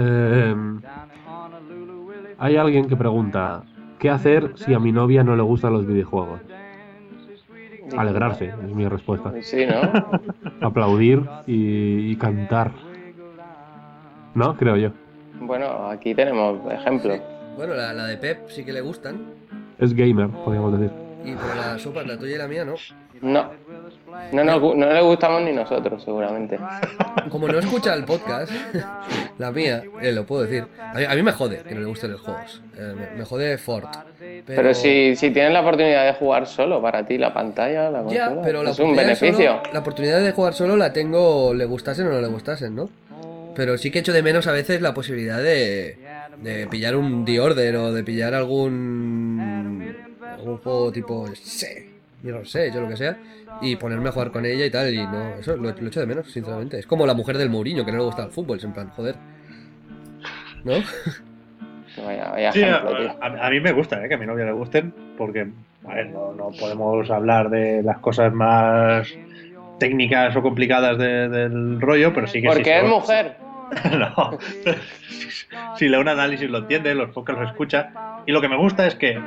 Hay alguien que pregunta: ¿qué hacer si a mi novia no le gustan los videojuegos? Alegrarse, es mi respuesta. Sí, ¿no? Aplaudir y cantar. ¿No? Creo yo. Bueno, aquí tenemos ejemplos. Bueno, la de Pep sí que le gustan. Es gamer, podríamos decir. Pero la sopa, la tuya y la mía, no. No. No le gustamos ni nosotros, seguramente. Como no escucha el podcast, la mía, lo puedo decir. A mí me jode que no le gusten los juegos. Me jode Ford. Pero si tienes la oportunidad de jugar solo, para ti la pantalla, la Ya, consola, pero la es un oportunidad de beneficio. la oportunidad de jugar solo la tengo, le gustasen o no le gustasen, ¿no? Pero sí que echo de menos a veces la posibilidad de pillar un The Order o de pillar algún juego tipo, no sé, yo lo que sea, y ponerme a jugar con ella y tal, y no, eso lo echo de menos, sinceramente. Es como la mujer del Mourinho, que no le gusta el fútbol, es en plan, joder. ¿No? Vaya Sí, ejemplo, tío. a mí me gusta que a mi novia le gusten, porque a ver, no podemos hablar de las cosas más técnicas o complicadas del rollo, pero sí que Porque sí. es mujer. No. Si lee un análisis lo entiende, los podcasts lo escucha. Y lo que me gusta es que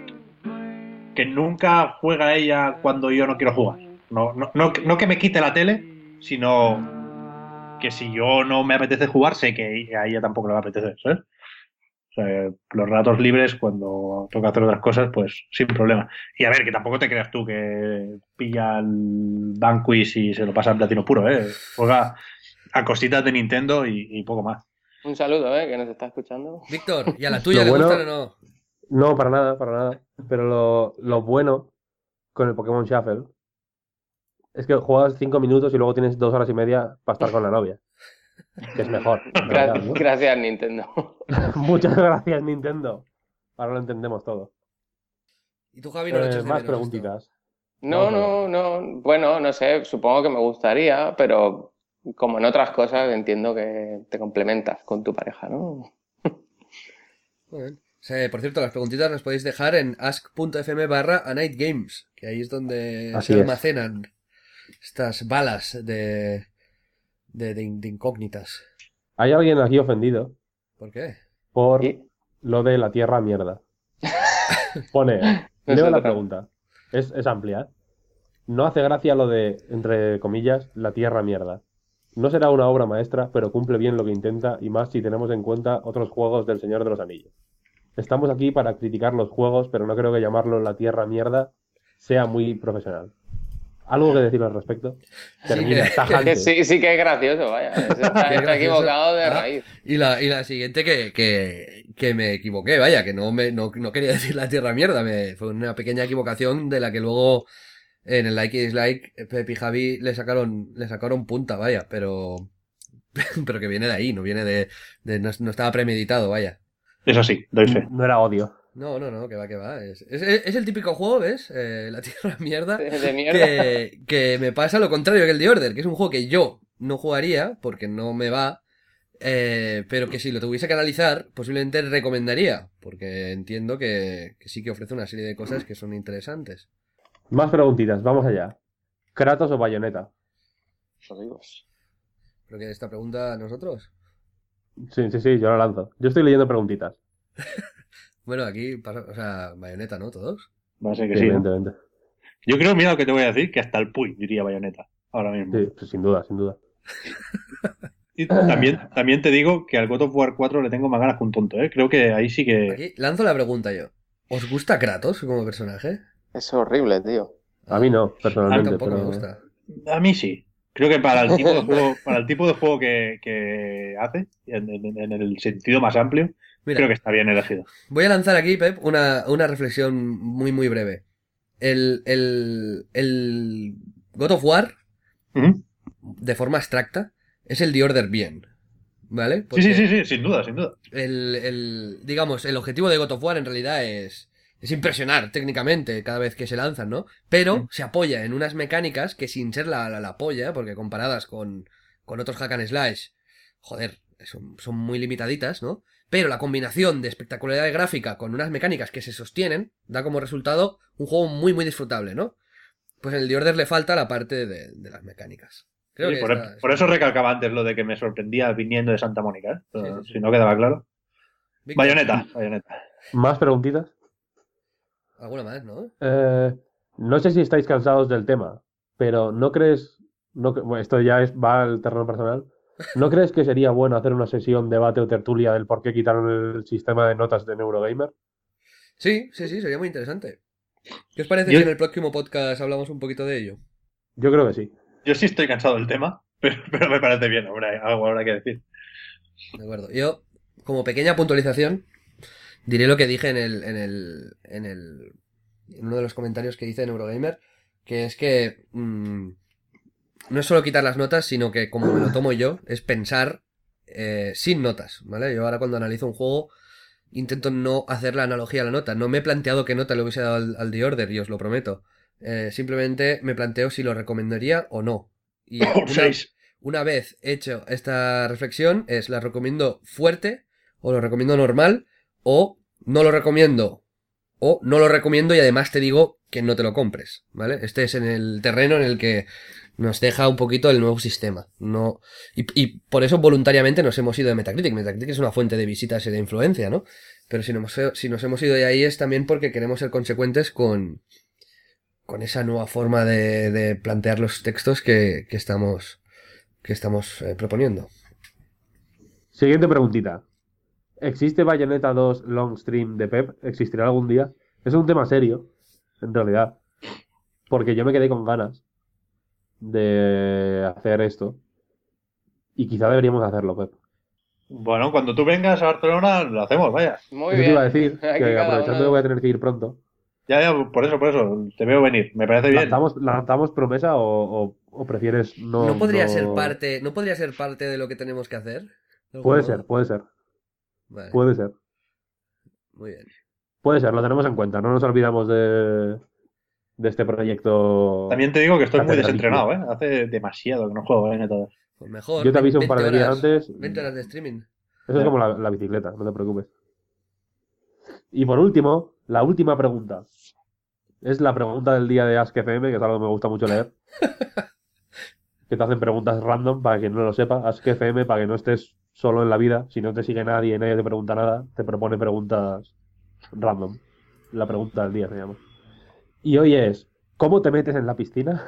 nunca juega ella cuando yo no quiero jugar. No que me quite la tele, sino que si yo no me apetece jugar, sé que a ella tampoco le va a apetecer, ¿sabes? O sea, los ratos libres, cuando toca hacer otras cosas, pues sin problema. Y a ver, que tampoco te creas tú que pilla el Vanquish y se lo pasa en platino puro, ¿eh? Juega a cositas de Nintendo y poco más. Un saludo, que nos está escuchando. Víctor, ¿y a la tuya Lo le bueno- gustan o no? No, para nada, para nada. Pero lo bueno con el Pokémon Shuffle es que juegas 5 minutos y luego tienes 2 horas y media para estar con la novia. Que es mejor. en realidad, ¿no? Gracias, Nintendo. Muchas gracias, Nintendo. Ahora lo entendemos todo. ¿Y tú, Javi, no lo echas de Más menos preguntitas. No. Bueno, no sé, supongo que me gustaría, pero como en otras cosas entiendo que te complementas con tu pareja, ¿no? Muy bien. Por cierto, las preguntitas las podéis dejar en ask.fm/anightgames, que ahí es donde Así se es. almacenan estas balas de incógnitas. Hay alguien aquí ofendido ¿Por qué? por Y- lo de la tierra mierda. Pone, leo la Nosotros. pregunta. Es amplia, ¿eh? No hace gracia lo de, entre comillas, la tierra mierda. No será una obra maestra, pero cumple bien lo que intenta, y más si tenemos en cuenta otros juegos del Señor de los Anillos. Estamos aquí para criticar los juegos, pero no creo que llamarlo la tierra mierda sea muy profesional. ¿Algo que decir al respecto? Termina, que- tajante. Sí que es gracioso, vaya. Está Qué gracioso. equivocado de Ah, raíz. Y la siguiente que me equivoqué, vaya, que no quería decir la tierra mierda, fue una pequeña equivocación de la que luego en el Like is Like Pep y Javi le sacaron punta, vaya, pero que viene de ahí, no viene de no estaba premeditado, vaya. Eso sí, doy fe. No era odio. No, que va. Es el típico juego, ¿ves? La tierra mierda. De mierda. Que me pasa lo contrario que el The Order, que es un juego que yo no jugaría porque no me va, pero que si lo tuviese que analizar, posiblemente recomendaría, porque entiendo que sí que ofrece una serie de cosas que son interesantes. Más preguntitas, vamos allá. ¿Kratos o Bayonetta? ¿Pero que esta pregunta a nosotros? Sí, yo la lanzo. Yo estoy leyendo preguntitas. Bueno, aquí pasa, o sea, Bayonetta, ¿no? ¿Todos? Va a ser que sí, ¿no? Evidentemente. Yo creo, mira lo que te voy a decir, que hasta el Puy diría Bayonetta, ahora mismo. Sí, pues sin duda. Y también te digo que al God of War 4 le tengo más ganas que un tonto, ¿eh? Creo que ahí sí que... Aquí lanzo la pregunta yo. ¿Os gusta Kratos como personaje? Es horrible, tío. A mí no, A mí personalmente. tampoco pero... me gusta. A mí sí. Creo que para el tipo de juego, que hace, en el sentido más amplio, Mira, creo que está bien elegido. voy a lanzar aquí, Pep, una reflexión muy, muy breve. El God of War, Ujú. de forma abstracta, es el The Order bien. ¿Vale? Sí, sin duda. Digamos, el objetivo de God of War en realidad es impresionar técnicamente cada vez que se lanzan, ¿no? Pero se apoya en unas mecánicas que sin ser la polla, porque comparadas con otros hack and slash, joder, son muy limitaditas, ¿no? Pero la combinación de espectacularidad gráfica con unas mecánicas que se sostienen da como resultado un juego muy, muy disfrutable, ¿no? Pues en el The Order le falta la parte de las mecánicas. Creo Sí, que por eso recalcaba antes lo de que me sorprendía viniendo de Santa Mónica, ¿eh? Pero Sí. si no quedaba claro. Víctor, Bayonetta. ¿Más preguntitas? alguna más, ¿no? No sé si estáis cansados del tema, pero ¿no crees, bueno, esto ya va al terreno personal, ¿no crees que sería bueno hacer una sesión, debate o tertulia del por qué quitaron el sistema de notas de Neurogamer? Sí, sería muy interesante. ¿Qué os parece Yo, si en el próximo podcast hablamos un poquito de ello? Yo creo que sí. yo sí estoy cansado del tema, pero me parece bien, hombre, algo habrá que decir. De acuerdo. Yo, como pequeña puntualización, diré lo que dije en uno de los comentarios que hice en Eurogamer, que es que no es solo quitar las notas, sino que como me lo tomo yo, es pensar sin notas, ¿vale? Yo ahora cuando analizo un juego intento no hacer la analogía a la nota. No me he planteado qué nota le hubiese dado al The Order, y os lo prometo. Simplemente me planteo si lo recomendaría o no. Y Por 6. una vez hecho esta reflexión, ¿la recomiendo fuerte o lo recomiendo normal o no lo recomiendo? O no lo recomiendo y además te digo que no te lo compres, ¿vale? Este es en el terreno en el que nos deja un poquito el nuevo sistema. No, y por eso voluntariamente nos hemos ido de Metacritic. Metacritic es una fuente de visitas y de influencia, ¿no? Pero si nos hemos ido de ahí es también porque queremos ser consecuentes con esa nueva forma de plantear los textos que estamos proponiendo. Siguiente preguntita. ¿Existe Bayonetta 2 Long Stream de Pep? ¿Existirá algún día? Es un tema serio, en realidad. Porque yo me quedé con ganas de hacer esto. Y quizá deberíamos hacerlo, Pep. Bueno, cuando tú vengas a Barcelona, lo hacemos, vaya. Muy Eso bien. te iba a decir, Aquí que cada aprovechando uno- que voy a tener que ir pronto. Ya, por eso, te veo venir. Me parece bien. ¿Lanzamos promesa o prefieres no? ¿No podría no- ser parte de lo que tenemos que hacer? ¿De algún Puede modo? ser, puede ser, Vale, puede ser. muy bien. Puede ser, lo tenemos en cuenta. No nos olvidamos de este proyecto. También te digo que estoy muy catedrático. desentrenado, ¿eh? Hace demasiado que no juego, ¿eh? Todo. Pues mejor. Yo te aviso un 20 par de días horas, antes. 20 horas de streaming. Eso es como la bicicleta, no te preocupes. Y por último, la última pregunta. Es la pregunta del día de Ask FM, que es algo que me gusta mucho leer. Que te hacen preguntas random, para quien no lo sepa. Ask FM, para que no estés solo en la vida. Si no te sigue nadie y nadie te pregunta nada, te propone preguntas random. La pregunta del día se llama. Y hoy es, ¿cómo te metes en la piscina?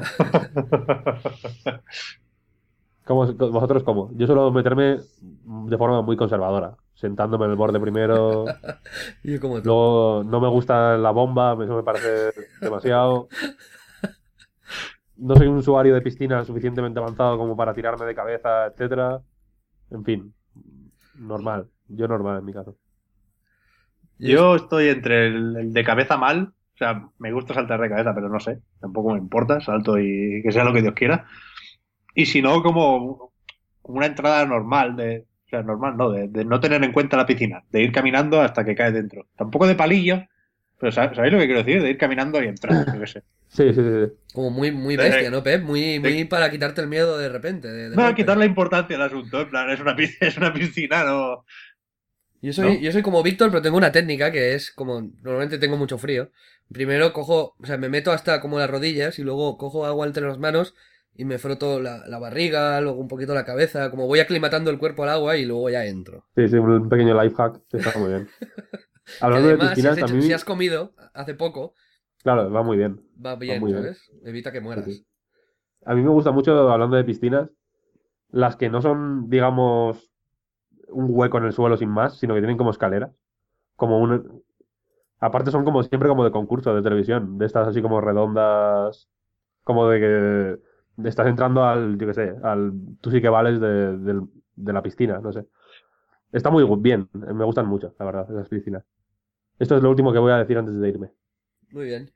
¿Vosotros cómo? Yo suelo meterme de forma muy conservadora, sentándome en el borde primero. Y yo como tú. Luego no me gusta la bomba, eso me parece demasiado. No soy un usuario de piscina suficientemente avanzado como para tirarme de cabeza, etcétera. En fin, normal. Yo normal en mi caso. Yo estoy entre el de cabeza mal, o sea, me gusta saltar de cabeza, pero no sé, tampoco me importa, salto y que sea lo que Dios quiera. Y si no, como una entrada normal, o sea, normal, no, de no tener en cuenta la piscina, de ir caminando hasta que caes dentro. Tampoco de palillo, pero ¿sabéis lo que quiero decir? De ir caminando y entrar, yo qué sé. Sí, sí, sí. Como muy bestia, ¿no, Pep? Muy para quitarte el miedo de repente. De No, golpe. quitar la importancia al asunto, en plan, es una piscina, no. Yo soy, ¿No? yo soy como Víctor, pero tengo una técnica que es como, normalmente tengo mucho frío. Primero cojo, o sea, me meto hasta como las rodillas y luego cojo agua entre las manos y me froto la barriga, luego un poquito la cabeza, como voy aclimatando el cuerpo al agua y luego ya entro. Sí, sí, un pequeño life hack, está muy bien. Que Hablando de además, piscinas, también, si has comido hace poco, claro, va muy bien. va bien, muy bien. ¿sabes? Evita que mueras. Sí, sí. A mí me gusta mucho, hablando de piscinas, las que no son, digamos, un hueco en el suelo sin más, sino que tienen como escaleras. Como un... Aparte son como siempre como de concurso de televisión, de estas así como redondas, como de que estás entrando al, yo qué sé, al tú sí que vales de la piscina, no sé. Está muy bien, me gustan mucho, la verdad, esas piscinas. Esto es lo último que voy a decir antes de irme. Muy bien.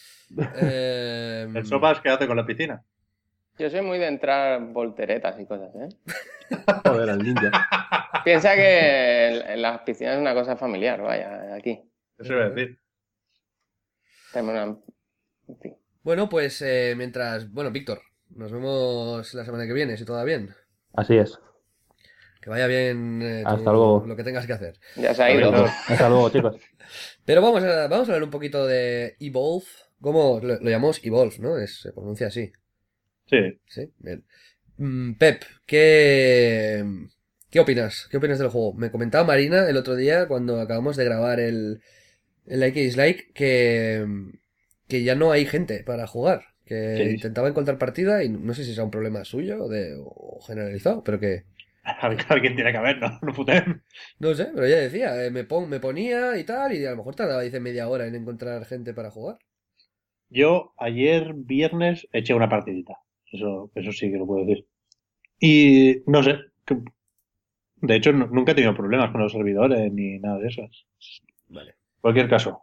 El sopas, ¿qué hace con la piscina? Yo soy muy de entrar volteretas y cosas, ¿eh? Joder, el ninja. Piensa que en las piscinas es una cosa familiar, vaya, aquí. Eso iba a decir. Tenemos una... En fin. Bueno, pues bueno, Víctor, nos vemos la semana que viene, si todo va bien. Así es. Que vaya bien Hasta luego. lo que tengas que hacer. Ya se ha ido. Hasta luego, chicos. Pero vamos a hablar un poquito de Evolve. ¿Cómo lo llamamos? Evolve, ¿no? Se pronuncia así. Sí. Sí, bien. Pep, ¿qué opinas? ¿Qué opinas del juego? Me comentaba Marina el otro día cuando acabamos de grabar el Like y Dislike que ya no hay gente para jugar. Que Sí. intentaba encontrar partida y no sé si será un problema suyo o generalizado, pero que... Alguien tiene que haber, ¿no? No puteen. No sé, pero ya decía, me ponía y tal, y a lo mejor tardaba, dice, media hora en encontrar gente para jugar. Yo ayer viernes eché una partidita. Eso sí que lo puedo decir. Y no sé. De hecho, nunca he tenido problemas con los servidores ni nada de eso. Vale. En cualquier caso.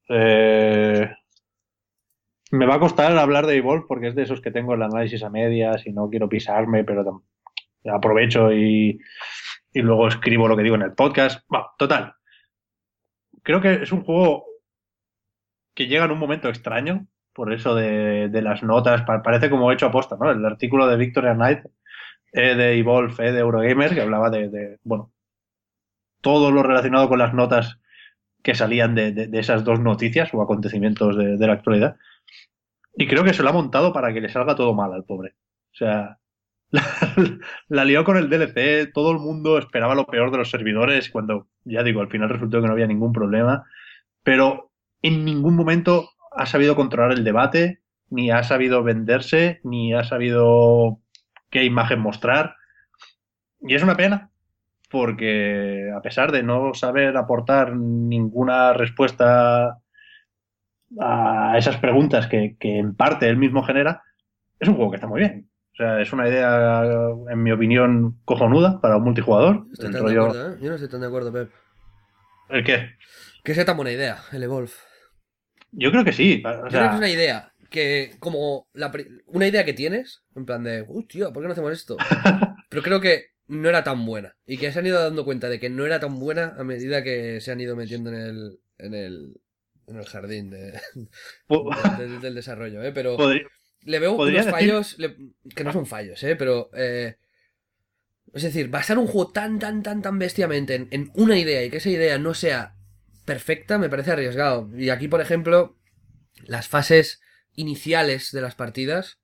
Me va a costar hablar de Evolve porque es de esos que tengo el análisis a medias y no quiero pisarme, pero aprovecho y luego escribo lo que digo en el podcast. Bueno, total. Creo que es un juego que llega en un momento extraño, por eso de las notas, parece como hecho aposta, ¿no? El artículo de Victoria Knight, de Evolve, de Eurogamer, que hablaba bueno, todo lo relacionado con las notas que salían de esas dos noticias o acontecimientos de la actualidad. Y creo que se lo ha montado para que le salga todo mal al pobre. O sea, la lió con el DLC, todo el mundo esperaba lo peor de los servidores, cuando, ya digo, al final resultó que no había ningún problema, pero en ningún momento ha sabido controlar el debate, ni ha sabido venderse, ni ha sabido qué imagen mostrar. Y es una pena, porque a pesar de no saber aportar ninguna respuesta a esas preguntas que en parte él mismo genera, es un juego que está muy bien. O sea, es una idea, en mi opinión, cojonuda para un multijugador. Estoy El tan de rollo... acuerdo, ¿eh? Yo no estoy tan de acuerdo, Pep. ¿El qué? Que sea tan buena idea, el Evolve. Yo creo que sí. O Yo creo que sea, es una idea que, como una idea que tienes, en plan de, tío, ¿por qué no hacemos esto? Pero creo que no era tan buena. Y que se han ido dando cuenta de que no era tan buena a medida que se han ido metiendo en el jardín del desarrollo, ¿eh? Pero podría, le veo podría unos decir- fallos que no son fallos, ¿eh? Pero... es decir, basar un juego tan bestiamente en una idea y que esa idea no sea perfecta me parece arriesgado. Y aquí, por ejemplo, las fases iniciales de las partidas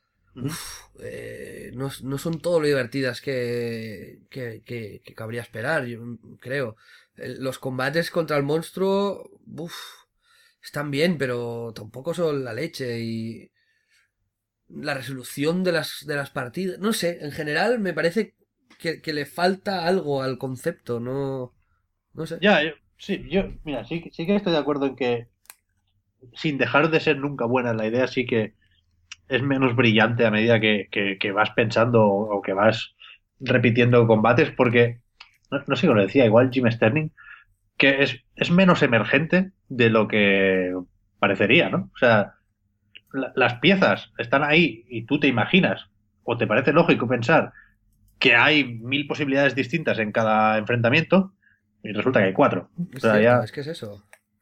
no son todo lo divertidas que cabría esperar, yo creo. Los combates contra el monstruo están bien, pero tampoco son la leche. Y la resolución de las partidas, no sé, en general me parece que le falta algo al concepto, no sé. Ya, mira, sí que estoy de acuerdo en que sin dejar de ser nunca buena la idea, sí que es menos brillante a medida que vas pensando o que vas repitiendo combates, porque, no sé cómo lo decía, igual Jim Sterling, que es menos emergente de lo que parecería, ¿no? O sea, las piezas están ahí y tú te imaginas, o te parece lógico pensar que hay 1000 posibilidades distintas en cada enfrentamiento, y resulta que hay 4. Es O sea, cierto, ya... es que es eso.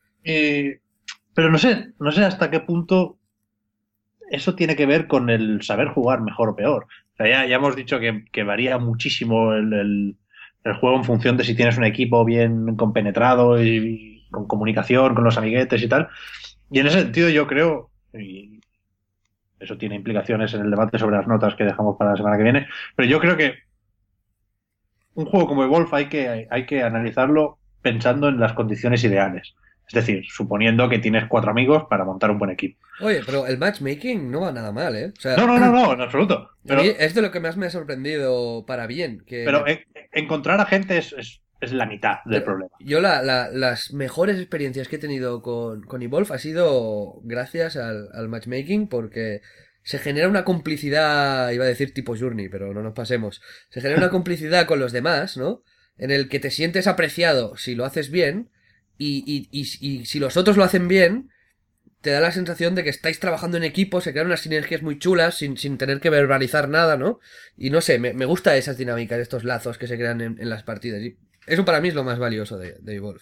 Pero no sé hasta qué punto eso tiene que ver con el saber jugar mejor o peor. O sea, ya hemos dicho que varía muchísimo el juego en función de si tienes un equipo bien compenetrado y con comunicación con los amiguetes y tal. Y en ese sentido yo creo, y eso tiene implicaciones en el debate sobre las notas que dejamos para la semana que viene, pero yo creo que un juego como Evolve hay que analizarlo pensando en las condiciones ideales. Es decir, suponiendo que tienes 4 amigos para montar un buen equipo. Oye, pero el matchmaking no va nada mal, ¿eh? O sea, No, en absoluto. a Pero, mí es de lo que más me ha sorprendido para bien. pero encontrar a gente es la mitad del problema. Yo las mejores experiencias que he tenido con Evolve ha sido gracias al matchmaking, porque se genera una complicidad, iba a decir tipo Journey, pero no nos pasemos. Se genera una complicidad con los demás, ¿no? En el que te sientes apreciado si lo haces bien, y si los otros lo hacen bien, te da la sensación de que estáis trabajando en equipo, se crean unas sinergias muy chulas sin tener que verbalizar nada, ¿no? Y no sé, me gusta esas dinámicas, estos lazos que se crean en las partidas. Y eso para mí es lo más valioso de Evolve.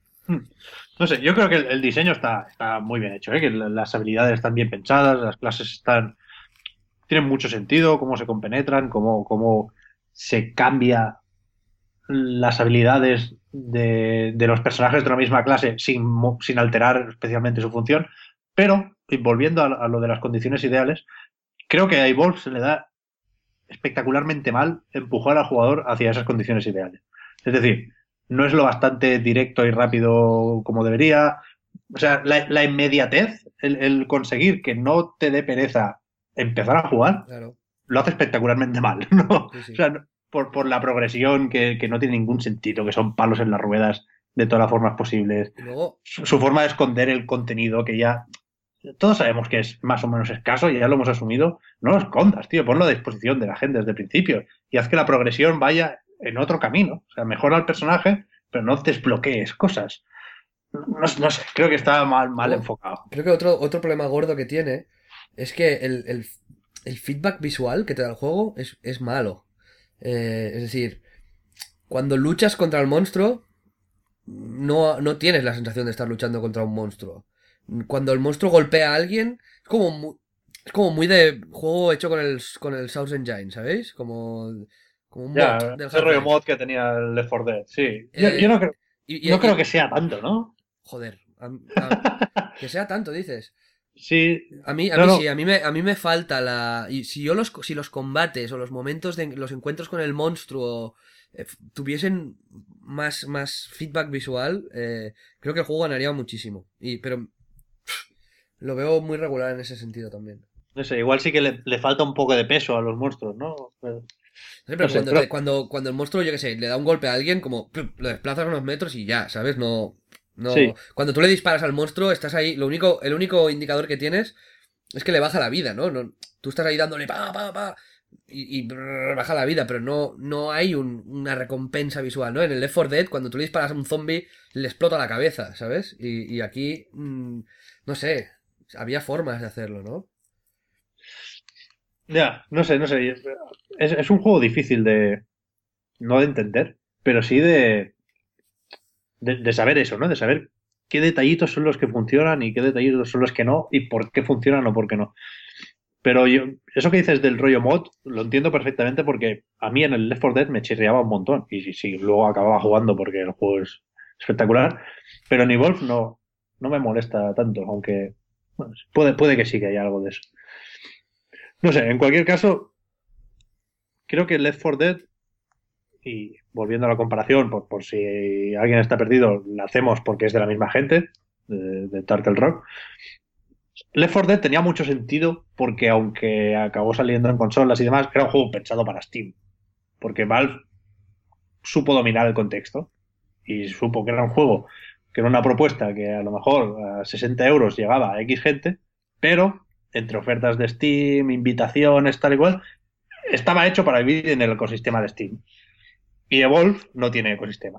No sé, yo creo que el diseño está muy bien hecho, ¿eh? Que las habilidades están bien pensadas, las clases tienen mucho sentido, cómo se compenetran, cómo se cambia las habilidades de los personajes de la misma clase sin alterar especialmente su función. Pero, y volviendo a lo de las condiciones ideales, creo que a Evolve se le da espectacularmente mal empujar al jugador hacia esas condiciones ideales. Es decir, no es lo bastante directo y rápido como debería. O sea, la inmediatez el conseguir que no te dé pereza empezar a jugar, Claro. lo hace espectacularmente mal, ¿no? Sí, sí. O sea, por la progresión que no tiene ningún sentido, que son palos en las ruedas de todas las formas posibles. Y luego, Su forma de esconder el contenido, que ya todos sabemos que es más o menos escaso, y ya lo hemos asumido. No lo escondas, tío, ponlo a disposición de la gente desde el principio y haz que la progresión vaya en otro camino. O sea, mejora al personaje, pero no desbloquees cosas. No sé, creo que está mal No. enfocado. creo que otro problema gordo que tiene es que el feedback visual que te da el juego es malo. Es decir, cuando luchas contra el monstruo, no tienes la sensación de estar luchando contra un monstruo. Cuando el monstruo golpea a alguien, es como muy de juego hecho con el Source Engine, ¿sabéis? Como un Ya, mod del ese rollo Half-Life. mod que tenía el Left 4 Dead, sí. Eh, Yo no creo, y- no y- creo que sea tanto, ¿no? Joder, que sea tanto, dices. Sí, A mí no, no. sí, a mí me falta la... Y si los combates o los momentos de los encuentros con el monstruo tuviesen más feedback visual, creo que el juego ganaría muchísimo. Pero lo veo muy regular en ese sentido también. No sé, igual sí que le falta un poco de peso a los monstruos, ¿no? No sé, No pero sé, cuando el monstruo, yo qué sé, le da un golpe a alguien, como lo desplazas unos metros y ya, ¿sabes? No. Sí. Cuando tú le disparas al monstruo, estás ahí. El único indicador que tienes es que le baja la vida, ¿no? Tú estás ahí dándole pa. Y baja la vida, pero no hay una recompensa visual, ¿no? En el Left 4 Dead, cuando tú le disparas a un zombie, le explota la cabeza, ¿sabes? Y aquí, no sé, había formas de hacerlo, ¿no? Ya, no sé. Es un juego difícil no de entender, pero sí de saber eso, ¿no? De saber qué detallitos son los que funcionan y qué detallitos son los que no, y por qué funcionan o por qué no. Pero eso que dices del rollo mod, lo entiendo perfectamente porque a mí en el Left 4 Dead me chirriaba un montón. Y sí, luego acababa jugando porque el juego es espectacular. Pero en Evolve no me molesta tanto, aunque bueno, puede que sí que haya algo de eso. No sé, en cualquier caso, creo que Left 4 Dead, y volviendo a la comparación, por si alguien está perdido, la hacemos porque es de la misma gente, de Turtle Rock. Left 4 Dead tenía mucho sentido porque aunque acabó saliendo en consolas y demás, era un juego pensado para Steam. Porque Valve supo dominar el contexto y supo que era un juego, que era una propuesta que a lo mejor a 60 euros llegaba a X gente, pero entre ofertas de Steam, invitaciones, tal y cual, estaba hecho para vivir en el ecosistema de Steam. Y Evolve no tiene ecosistema.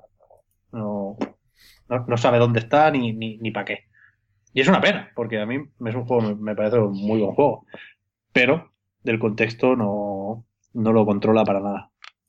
No sabe dónde está ni para qué. Y es una pena, porque a mí es un juego, me parece un muy buen juego. Pero del contexto no lo controla para nada.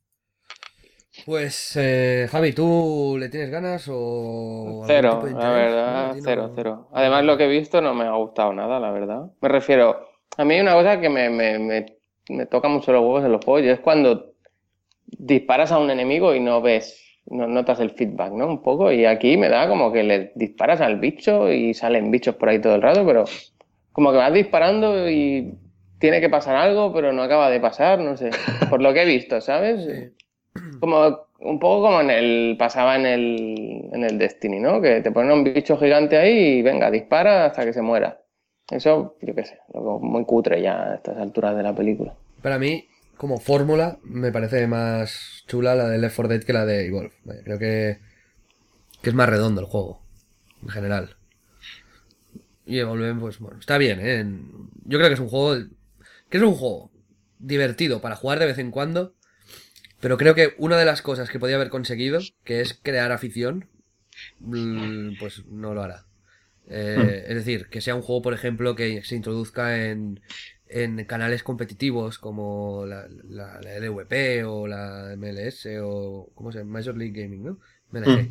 Pues, Javi, ¿tú le tienes ganas o algún Cero, tipo de la interés? verdad, A ti cero. Además, lo que he visto no me ha gustado nada, la verdad. Me refiero, a mí hay una cosa que me toca mucho los huevos en los juegos y es cuando disparas a un enemigo y no notas el feedback, ¿no? Un poco. Y aquí me da como que le disparas al bicho y salen bichos por ahí todo el rato, pero como que vas disparando y tiene que pasar algo, pero no acaba de pasar, no sé. Por lo que he visto, ¿sabes? Sí. Como un poco como pasaba en el Destiny, ¿no? Que te ponen un bicho gigante ahí y venga, dispara hasta que se muera. Eso, yo qué sé, lo veo muy cutre ya a estas alturas de la película. Para mí, como fórmula, me parece más chula la de Left 4 Dead que la de Evolve. Vaya, creo que es más redondo el juego, en general. Y Evolve, pues bueno, está bien, ¿eh? Yo creo que es un juego divertido para jugar de vez en cuando, pero creo que una de las cosas que podía haber conseguido, que es crear afición, pues no lo hará. Es decir, que sea un juego, por ejemplo, que se introduzca en canales competitivos como la LVP o la MLS o ¿cómo se llama? Major League Gaming, ¿no? MLG.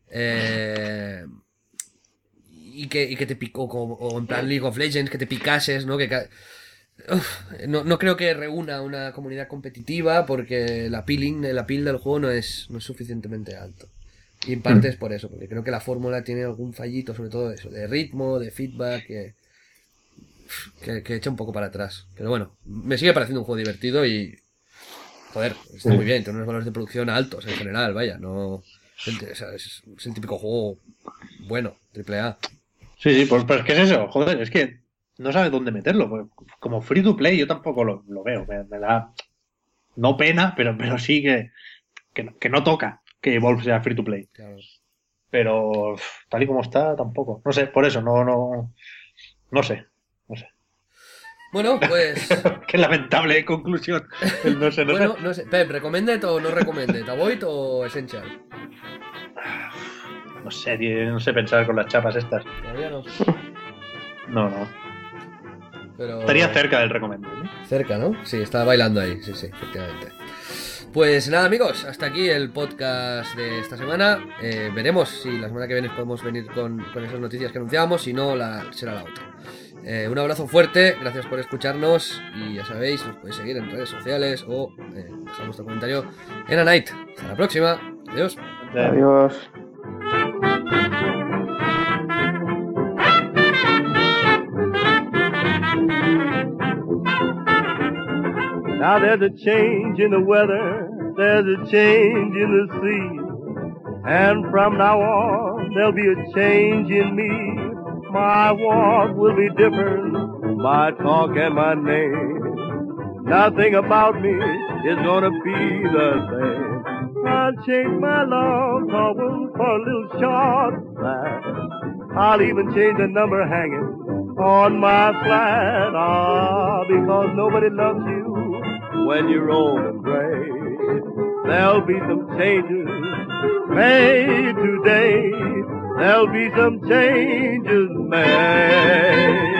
Y que te picó o en plan League of Legends, que te picases, ¿no? No creo que reúna una comunidad competitiva porque el appeal del juego no es suficientemente alto. Y en parte es por eso, porque creo que la fórmula tiene algún fallito, sobre todo eso, de ritmo, de feedback, que echa un poco para atrás. Pero bueno, me sigue pareciendo un juego divertido y, joder, está muy bien, tiene unos valores de producción altos en general, vaya, no... Es el típico juego bueno, triple A. Sí, pues es que es eso, joder, es que no sabes dónde meterlo. Pues, como free to play yo tampoco lo veo. Me da, no pena, pero sí que no toca que Evolve sea free to play. Claro. Pero tal y como está, tampoco. No sé, por eso, no sé. Bueno, pues... Qué lamentable conclusión. El no sé. Bueno, no sé. Pep, ¿recommended o no recommended? ¿Avoid o Essential? No sé, tío, no sé pensar con las chapas estas. Todavía no. No. Pero... Estaría cerca del recomendado, ¿no? Cerca, ¿no? Sí, estaba bailando ahí, sí, efectivamente. Pues nada, amigos, hasta aquí el podcast de esta semana. Veremos si la semana que viene podemos venir con esas noticias que anunciábamos, si no, será la otra. Un abrazo fuerte, gracias por escucharnos y ya sabéis, nos podéis seguir en redes sociales o dejar vuestro comentario en A-Night. Hasta la próxima, adiós. Adiós. Now there's a change in the weather, there's a change in the sea, and from now on there'll be a change in me. My walk will be different, my talk and my name. Nothing about me is gonna be the same. I'll change my long towel for a little short flat. I'll even change the number hanging on my flat. Because nobody loves you when you're old and gray. There'll be some changes made today. There'll be some changes made.